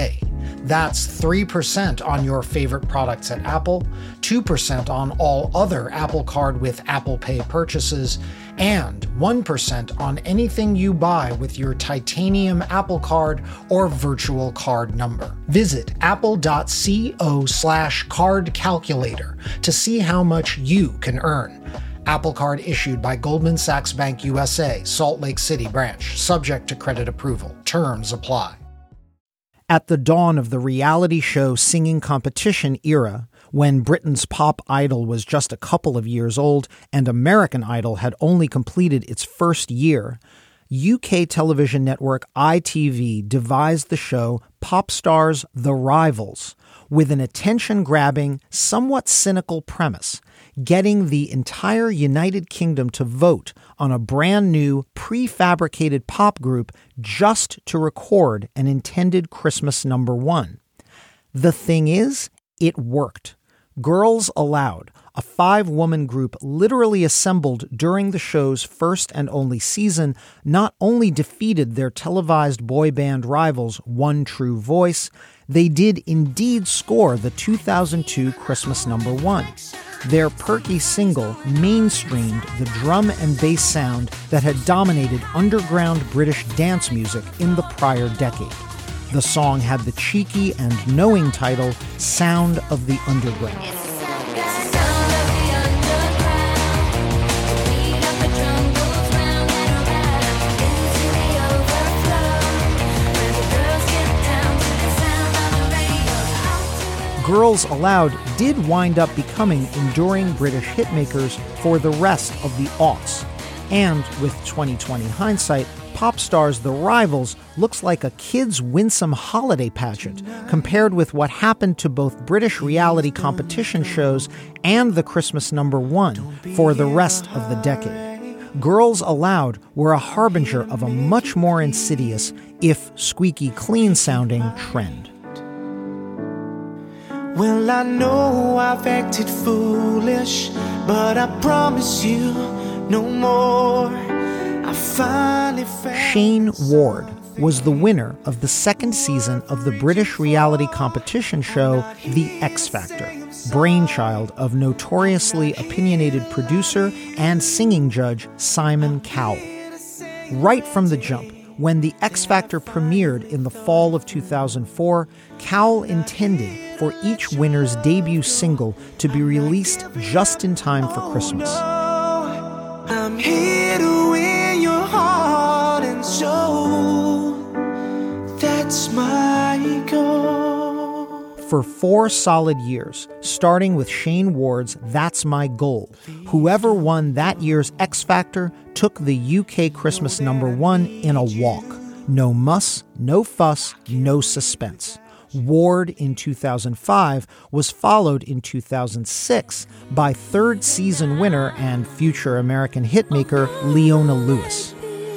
That's three percent on your favorite products at Apple, two percent on all other Apple Card with Apple Pay purchases, and one percent on anything you buy with your titanium Apple Card or virtual card number. Visit apple.co slash card calculator to see how much you can earn. Apple Card issued by Goldman Sachs Bank U S A, Salt Lake City branch, subject to credit approval. Terms apply. At the dawn of the reality show singing competition era, when Britain's Pop Idol was just a couple of years old and American Idol had only completed its first year, U K television network I T V devised the show Pop Stars The Rivals with an attention-grabbing, somewhat cynical premise, getting the entire United Kingdom to vote on a brand new prefabricated pop group just to record an intended Christmas number one. The thing is, it worked. Girls Aloud, a five-woman group literally assembled during the show's first and only season, not only defeated their televised boy band rivals One True Voice, they did indeed score the two thousand two Christmas number one. Their perky single mainstreamed the drum and bass sound that had dominated underground British dance music in the prior decade. The song had the cheeky and knowing title Sound of the Underground. Girls Aloud did wind up becoming enduring British hitmakers for the rest of the aughts. And with twenty twenty hindsight, Pop Stars The Rivals looks like a kid's winsome holiday pageant compared with what happened to both British reality competition shows and the Christmas number one for the rest of the decade. Girls Aloud were a harbinger of a much more insidious, if squeaky clean sounding, trend. Well, I know I've acted foolish, but I promise you no more. I finally found Shane Ward was the winner of the second season of the British reality competition show The X Factor, brainchild of notoriously opinionated producer and singing judge Simon Cowell. Right from the jump, when The X Factor premiered in the fall of two thousand four, Cowell intended for each winner's debut single to be released just in time for Christmas. I'm here to win your heart and soul. That's my goal. For four solid years, starting with Shane Ward's That's My Goal, whoever won that year's X Factor took the U K Christmas number one in a walk. No muss, no fuss, no suspense. Ward in two thousand five was followed in two thousand six by third season winner and future American hitmaker Leona Lewis.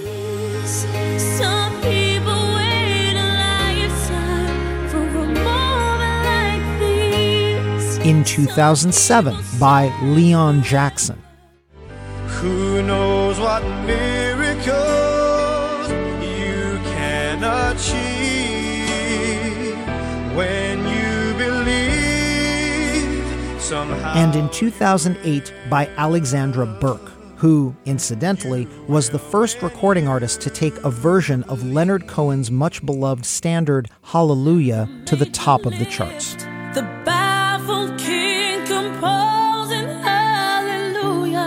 Some people wait a lifetime for a moment like this. In two thousand seven by Leon Jackson. Who knows what miracles you can achieve when you believe somehow. And in two thousand eight by Alexandra Burke, who, incidentally, was the first recording artist to take a version of Leonard Cohen's much-beloved standard Hallelujah to the top of the charts. The baffled king composing hallelujah.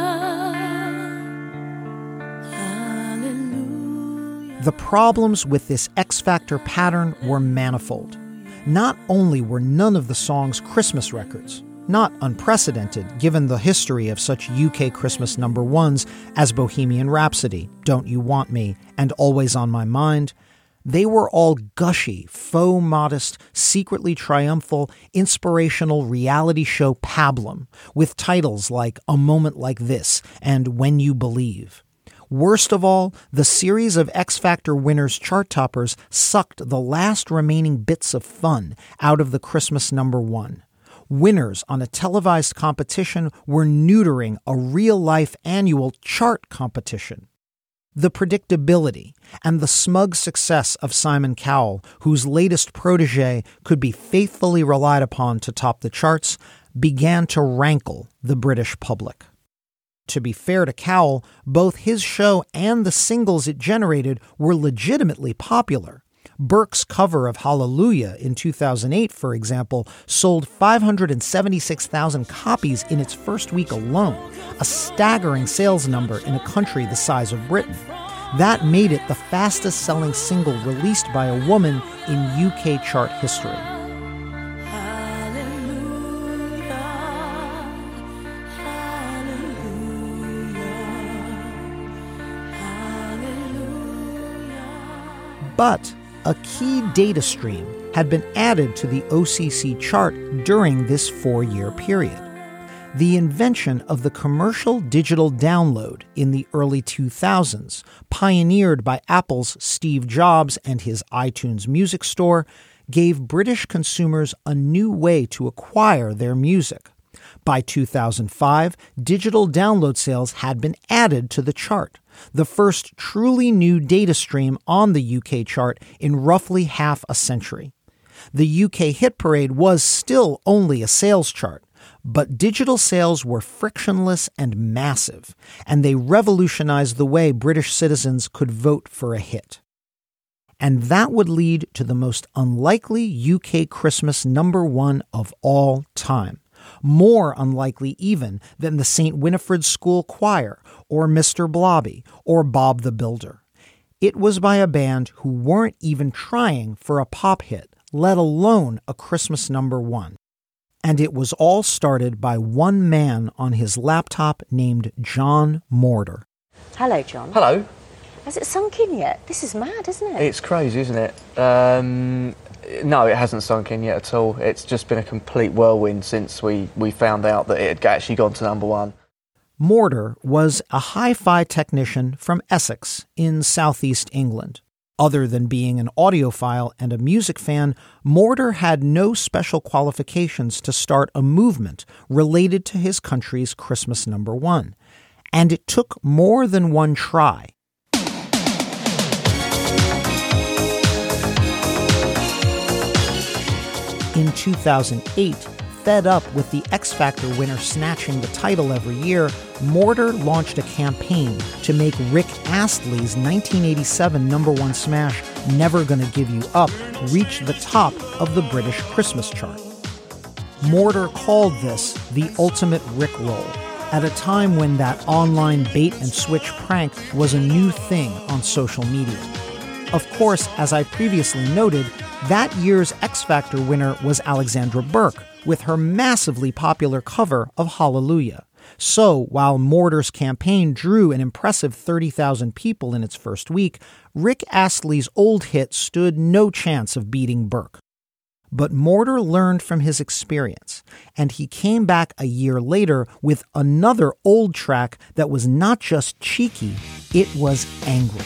Hallelujah. The problems with this X Factor pattern were manifold. Not only were none of the songs Christmas records, not unprecedented given the history of such U K Christmas number ones as Bohemian Rhapsody, Don't You Want Me, and Always on My Mind, they were all gushy, faux modest, secretly triumphal, inspirational reality show pablum with titles like A Moment Like This and When You Believe. Worst of all, the series of X Factor winners chart toppers sucked the last remaining bits of fun out of the Christmas number one. Winners on a televised competition were neutering a real-life annual chart competition. The predictability and the smug success of Simon Cowell, whose latest protege could be faithfully relied upon to top the charts, began to rankle the British public. To be fair to Cowell, both his show and the singles it generated were legitimately popular. Burke's cover of Hallelujah in two thousand eight, for example, sold five hundred seventy-six thousand copies in its first week alone, a staggering sales number in a country the size of Britain. That made it the fastest selling single released by a woman in U K chart history. But a key data stream had been added to the O C C chart during this four-year period. The invention of the commercial digital download in the early two thousands, pioneered by Apple's Steve Jobs and his iTunes Music Store, gave British consumers a new way to acquire their music. By two thousand five, digital download sales had been added to the chart, the first truly new data stream on the U K chart in roughly half a century. The U K Hit Parade was still only a sales chart, but digital sales were frictionless and massive, and they revolutionized the way British citizens could vote for a hit. And that would lead to the most unlikely U K Christmas number one of all time. More unlikely even than the Saint Winifred's School Choir or Mister Blobby or Bob the Builder. It was by a band who weren't even trying for a pop hit, let alone a Christmas number one. And it was all started by one man on his laptop named John Mortar. Hello, John. Hello. Has it sunk in yet? This is mad, isn't it? It's crazy, isn't it? Um, no, it hasn't sunk in yet at all. It's just been a complete whirlwind since we, we found out that it had actually gone to number one. Mortar was a hi-fi technician from Essex in southeast England. Other than being an audiophile and a music fan, Mortar had no special qualifications to start a movement related to his country's Christmas number one. And it took more than one try. In two thousand eight, fed up with the X Factor winner snatching the title every year, Mortar launched a campaign to make Rick Astley's nineteen eighty-seven number one smash, Never Gonna Give You Up, reach the top of the British Christmas chart. Mortar called this the ultimate Rickroll, at a time when that online bait-and-switch prank was a new thing on social media. Of course, as I previously noted, that year's X Factor winner was Alexandra Burke, with her massively popular cover of Hallelujah. So, while Mortar's campaign drew an impressive thirty thousand people in its first week, Rick Astley's old hit stood no chance of beating Burke. But Mortar learned from his experience, and he came back a year later with another old track that was not just cheeky, it was angry.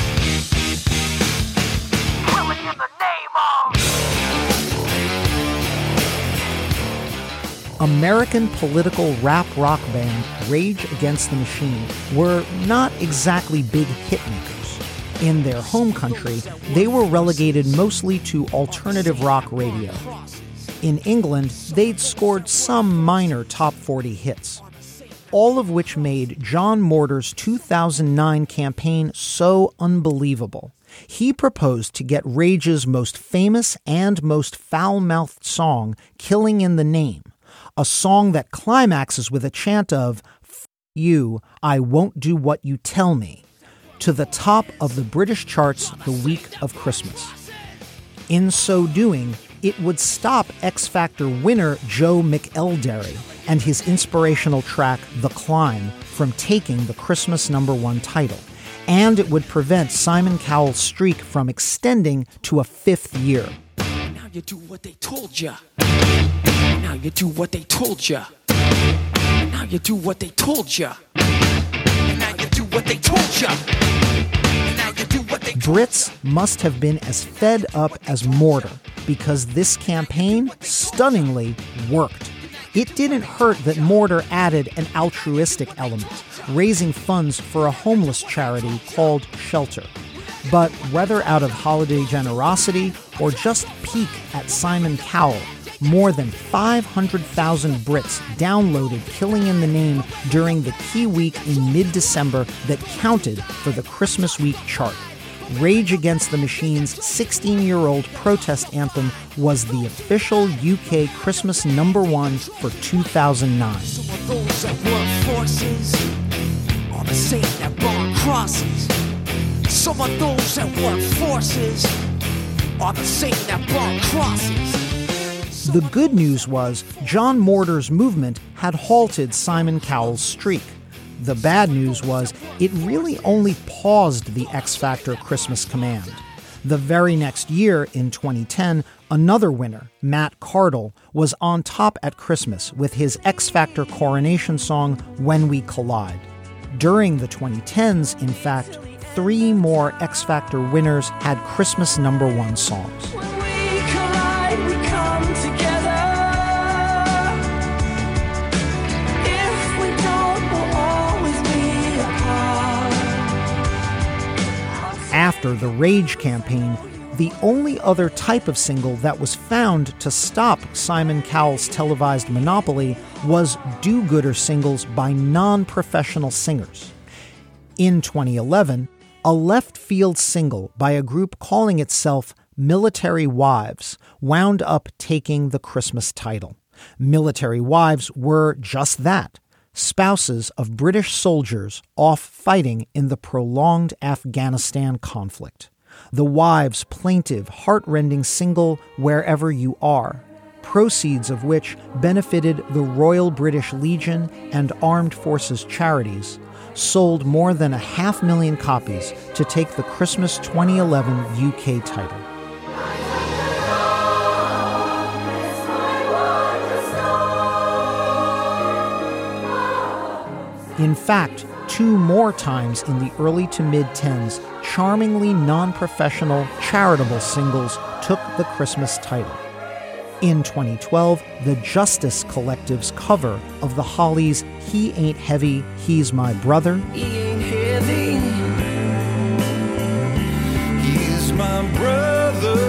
American political rap rock band Rage Against the Machine were not exactly big hitmakers. In their home country, they were relegated mostly to alternative rock radio. In England, they'd scored some minor top forty hits, all of which made John Mortar's two thousand nine campaign so unbelievable. He proposed to get Rage's most famous and most foul-mouthed song, Killing in the Name, a song that climaxes with a chant of, "F you, I won't do what you tell me," to the top of the British charts the week of Christmas. In so doing, it would stop X Factor winner Joe McElderry and his inspirational track The Climb from taking the Christmas number one title, and it would prevent Simon Cowell's streak from extending to a fifth year. Now you do what they told ya. Now you do what they told ya. Now you do what they told ya. Now you do what they told ya. Now you do what they Brits must have been as fed up as Mortar, because this campaign stunningly worked. It didn't hurt that Mortar added an altruistic element, raising funds for a homeless charity called Shelter. But whether out of holiday generosity or just pique at Simon Cowell, more than five hundred thousand Brits downloaded Killing in the Name during the key week in mid-December that counted for the Christmas week chart. Rage Against the Machine's sixteen-year-old protest anthem was the official U K Christmas number one for two thousand nine. Some of those that work forces are the same that burn crosses. Some of those that work forces are the same that burn crosses. The good news was John Mortar's movement had halted Simon Cowell's streak. The bad news was it really only paused the X Factor Christmas command. The very next year, in twenty ten, another winner, Matt Cardle, was on top at Christmas with his X Factor coronation song, When We Collide. During the twenty tens, in fact, three more X Factor winners had Christmas number one songs. When we collide, we come together. If we don't, we'll always be apart. After the Rage campaign, the only other type of single that was found to stop Simon Cowell's televised monopoly was do-gooder singles by non-professional singers. In twenty eleven, a left field single by a group calling itself Military Wives wound up taking the Christmas title. Military Wives were just that, spouses of British soldiers off fighting in the prolonged Afghanistan conflict. The Wives' plaintive, heart-rending single Wherever You Are, proceeds of which benefited the Royal British Legion and Armed Forces charities, sold more than a half million copies to take the Christmas twenty eleven U K title. In fact, two more times in the early to mid-tens, charmingly non-professional, charitable singles took the Christmas title. In twenty twelve, the Justice Collective's cover of the Hollies' He Ain't Heavy, He's My Brother, He ain't heavy. He's my brother.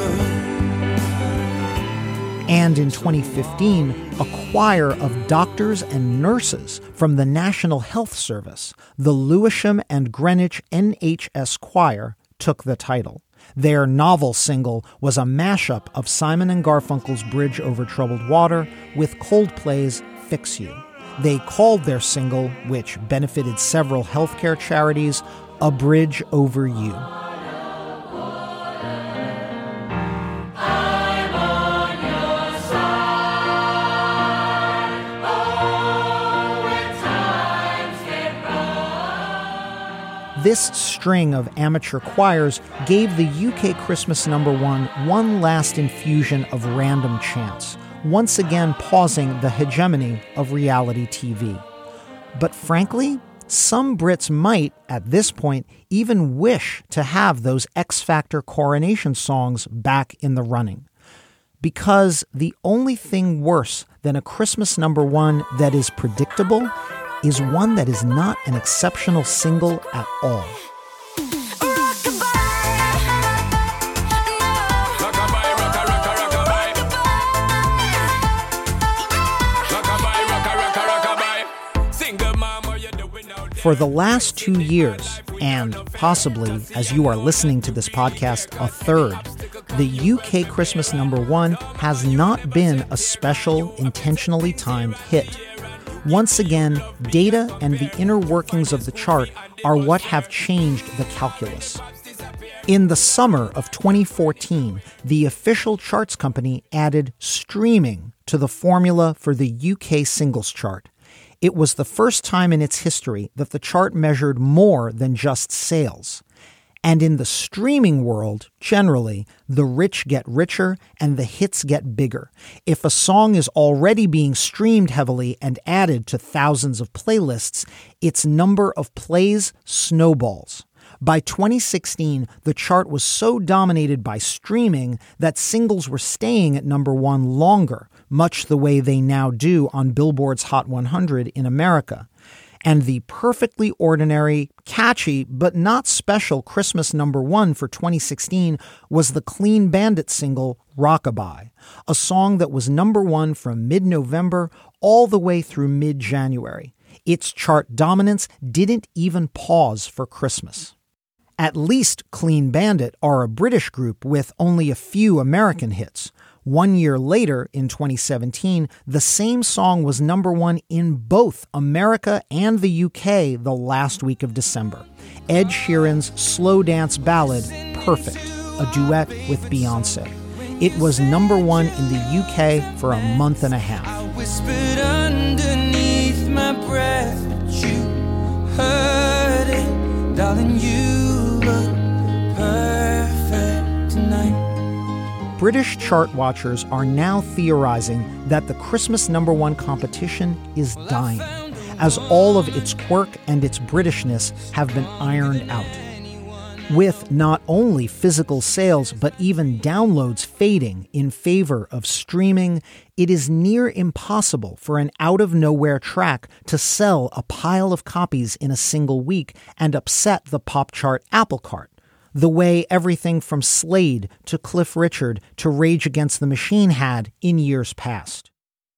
and in twenty fifteen, a choir of doctors and nurses from the National Health Service, the Lewisham and Greenwich N H S Choir, took the title. Their novel single was a mashup of Simon and Garfunkel's Bridge Over Troubled Water with Coldplay's Fix You. They called their single, which benefited several healthcare charities, A Bridge Over You. This string of amateur choirs gave the U K Christmas number one one last infusion of random chance, once again pausing the hegemony of reality T V. But frankly, some Brits might, at this point, even wish to have those X Factor coronation songs back in the running. Because the only thing worse than a Christmas number one that is predictable is one that is not an exceptional single at all. For the last two years, and possibly, as you are listening to this podcast, a third, the U K Christmas number one has not been a special, intentionally timed hit. Once again, data and the inner workings of the chart are what have changed the calculus. In the summer of twenty fourteen, the official charts company added streaming to the formula for the U K singles chart. It was the first time in its history that the chart measured more than just sales. And in the streaming world, generally, the rich get richer and the hits get bigger. If a song is already being streamed heavily and added to thousands of playlists, its number of plays snowballs. By twenty sixteen, the chart was so dominated by streaming that singles were staying at number one longer, much the way they now do on Billboard's Hot one hundred in America. And the perfectly ordinary, catchy, but not special Christmas number one for twenty sixteen was the Clean Bandit single Rockabye, a song that was number one from mid-November all the way through mid-January. Its chart dominance didn't even pause for Christmas. At least Clean Bandit are a British group with only a few American hits. One year later, in twenty seventeen, the same song was number one in both America and the U K the last week of December. Ed Sheeran's slow dance ballad, Perfect, a duet with Beyoncé. It was number one in the U K for a month and a half. I whispered underneath my breath, but you heard it, darling, you look perfect tonight. British chart watchers are now theorizing that the Christmas number one competition is dying, as all of its quirk and its Britishness have been ironed out. With not only physical sales, but even downloads fading in favor of streaming, it is near impossible for an out-of-nowhere track to sell a pile of copies in a single week and upset the pop chart apple cart, the way everything from Slade to Cliff Richard to Rage Against the Machine had in years past.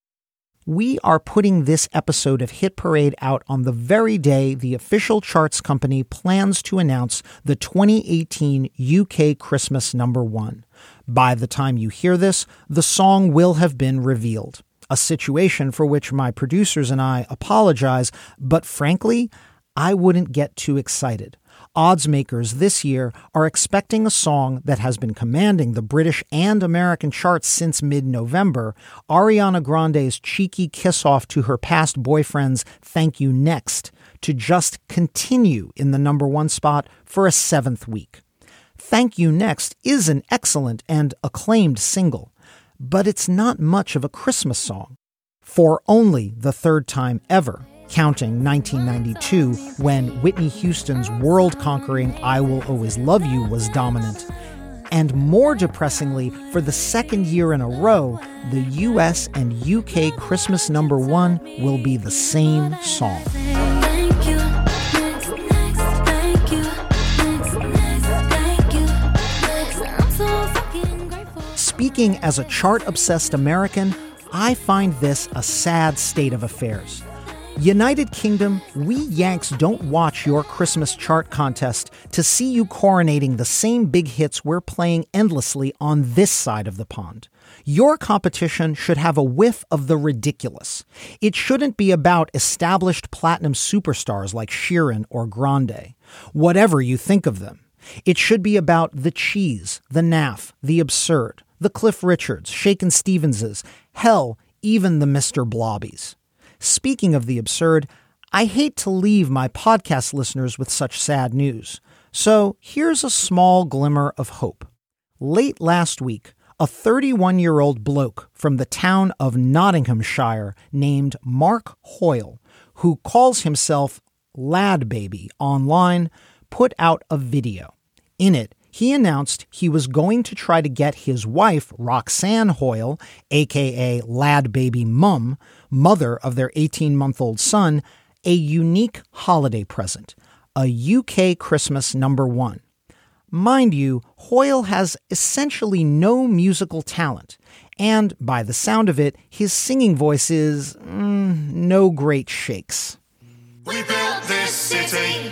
We are putting this episode of Hit Parade out on the very day the official charts company plans to announce the twenty eighteen U K Christmas number one. By the time you hear this, the song will have been revealed, a situation for which my producers and I apologize, but frankly, I wouldn't get too excited. Odds makers this year are expecting a song that has been commanding the British and American charts since mid-November, Ariana Grande's cheeky kiss-off to her past boyfriend's Thank You Next, to just continue in the number one spot for a seventh week. Thank You Next is an excellent and acclaimed single, but it's not much of a Christmas song. For only the third time ever, counting nineteen ninety-two, when Whitney Houston's world-conquering I Will Always Love You was dominant. And more depressingly, for the second year in a row, the U S and U K Christmas number one will be the same song. Thank you, next, next, thank you, next, next, thank you, next. I'm so fucking grateful. Speaking as a chart-obsessed American, I find this a sad state of affairs. United Kingdom, we Yanks don't watch your Christmas chart contest to see you coronating the same big hits we're playing endlessly on this side of the pond. Your competition should have a whiff of the ridiculous. It shouldn't be about established platinum superstars like Sheeran or Grande, whatever you think of them. It should be about the cheese, the naff, the absurd, the Cliff Richards, Shakin' Stevenses, hell, even the Mister Blobbies. Speaking of the absurd, I hate to leave my podcast listeners with such sad news. So here's a small glimmer of hope. Late last week, a thirty-one-year-old bloke from the town of Nottinghamshire named Mark Hoyle, who calls himself Lad Baby online, put out a video. In it, he announced he was going to try to get his wife, Roxanne Hoyle, aka Lad Baby Mum, mother of their eighteen-month-old son, a unique holiday present, a U K Christmas number one. Mind you, Hoyle has essentially no musical talent, and by the sound of it, his singing voice is mm, no great shakes. We built this city.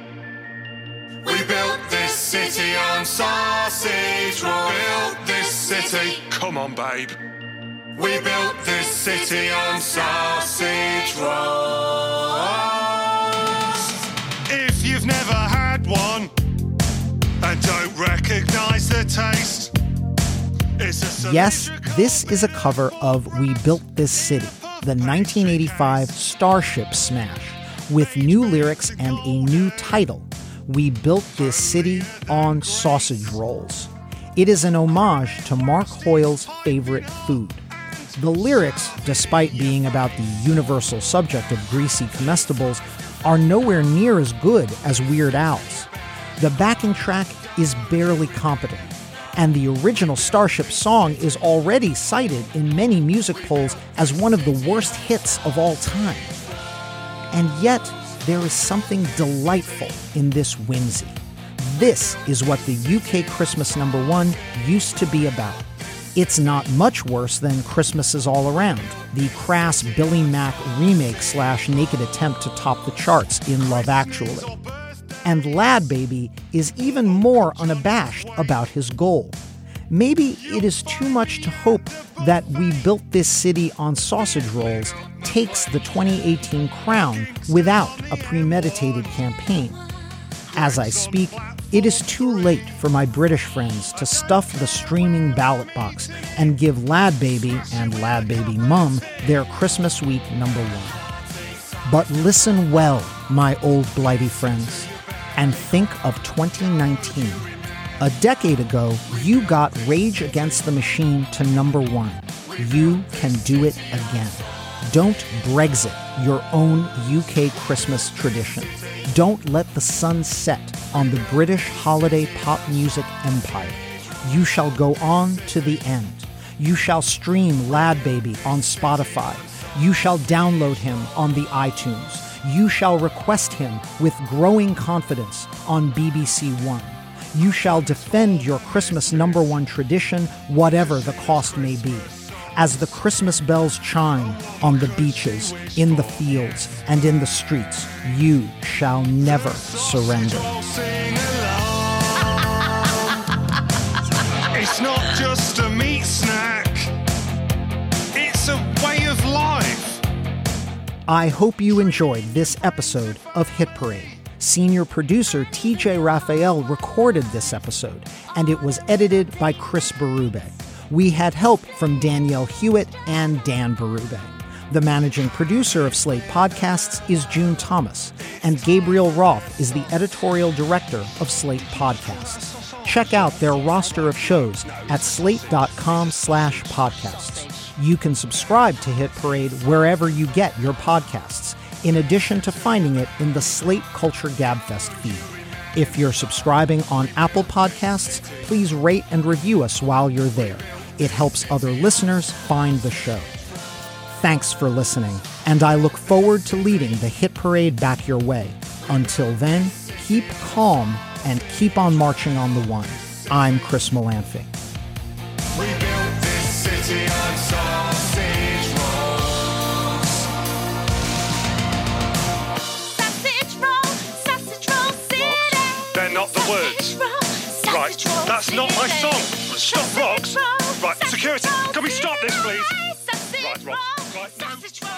We built this city on sausage roll. Built this city. Come on, babe. We built this city on sausage rolls. If you've never had one and don't recognise the taste, it's a Yes, this is a cover of We Built This City, the nineteen eighty-five Starship smash, with new lyrics and a new title, We Built This City on Sausage Rolls. It is an homage to Mark Hoyle's favorite food. The lyrics, despite being about the universal subject of greasy comestibles, are nowhere near as good as Weird Al's. The backing track is barely competent, and the original Starship song is already cited in many music polls as one of the worst hits of all time. And yet, there is something delightful in this whimsy. This is what the U K Christmas number one used to be about. It's not much worse than Christmas Is All Around, the crass Billy Mack remake slash naked attempt to top the charts in Love Actually. And Lad Baby is even more unabashed about his goal. Maybe it is too much to hope that We Built This City on Sausage Rolls takes the twenty eighteen crown without a premeditated campaign. As I speak, it is too late for my British friends to stuff the streaming ballot box and give Lad Baby and Lad Baby Mum their Christmas week number one. But listen well, my old blighty friends, and think of twenty nineteen. A decade ago, you got Rage Against the Machine to number one. You can do it again. Don't Brexit your own U K Christmas tradition. Don't let the sun set on the British holiday pop music empire. You shall go on to the end. You shall stream Lad Baby on Spotify. You shall download him on the iTunes. You shall request him with growing confidence on B B C One. You shall defend your Christmas number one tradition, whatever the cost may be. As the Christmas bells chime on the beaches, in the fields, and in the streets, you shall never surrender. It's not just a meat snack, it's a way of life. I hope you enjoyed this episode of Hit Parade. Senior producer T J Raphael recorded this episode, and it was edited by Chris Berube. We had help from Danielle Hewitt and Dan Berube. The managing producer of Slate Podcasts is June Thomas, and Gabriel Roth is the editorial director of Slate Podcasts. Check out their roster of shows at slate.com slash podcasts. You can subscribe to Hit Parade wherever you get your podcasts, in addition to finding it in the Slate Culture Gabfest feed. If you're subscribing on Apple Podcasts, please rate and review us while you're there. It helps other listeners find the show. Thanks for listening, and I look forward to leading the Hit Parade back your way. Until then, keep calm and keep on marching on the one. I'm Chris Molanphy. We built this city on sausage rolls. Sausage roll, sausage roll city. They're not the words. Right, that's not my song. Stop, rocks. Right, security, can we stop this, please? Right, Rob. Right, no.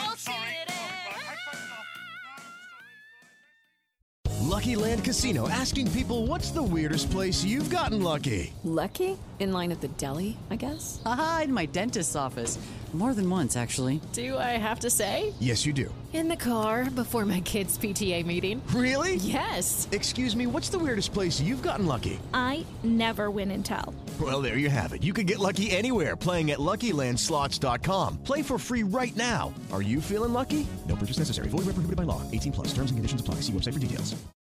Lucky Land Casino, asking people, what's the weirdest place you've gotten lucky? Lucky? In line at the deli, I guess? Aha, in my dentist's office. More than once, actually. Do I have to say? Yes, you do. In the car before my kids' P T A meeting. Really? Yes. Excuse me, what's the weirdest place you've gotten lucky? I never win and tell. Well, there you have it. You can get lucky anywhere, playing at Lucky Land Slots dot com. Play for free right now. Are you feeling lucky? No purchase necessary. Void where prohibited by law. eighteen plus. Terms and conditions apply. See website for details.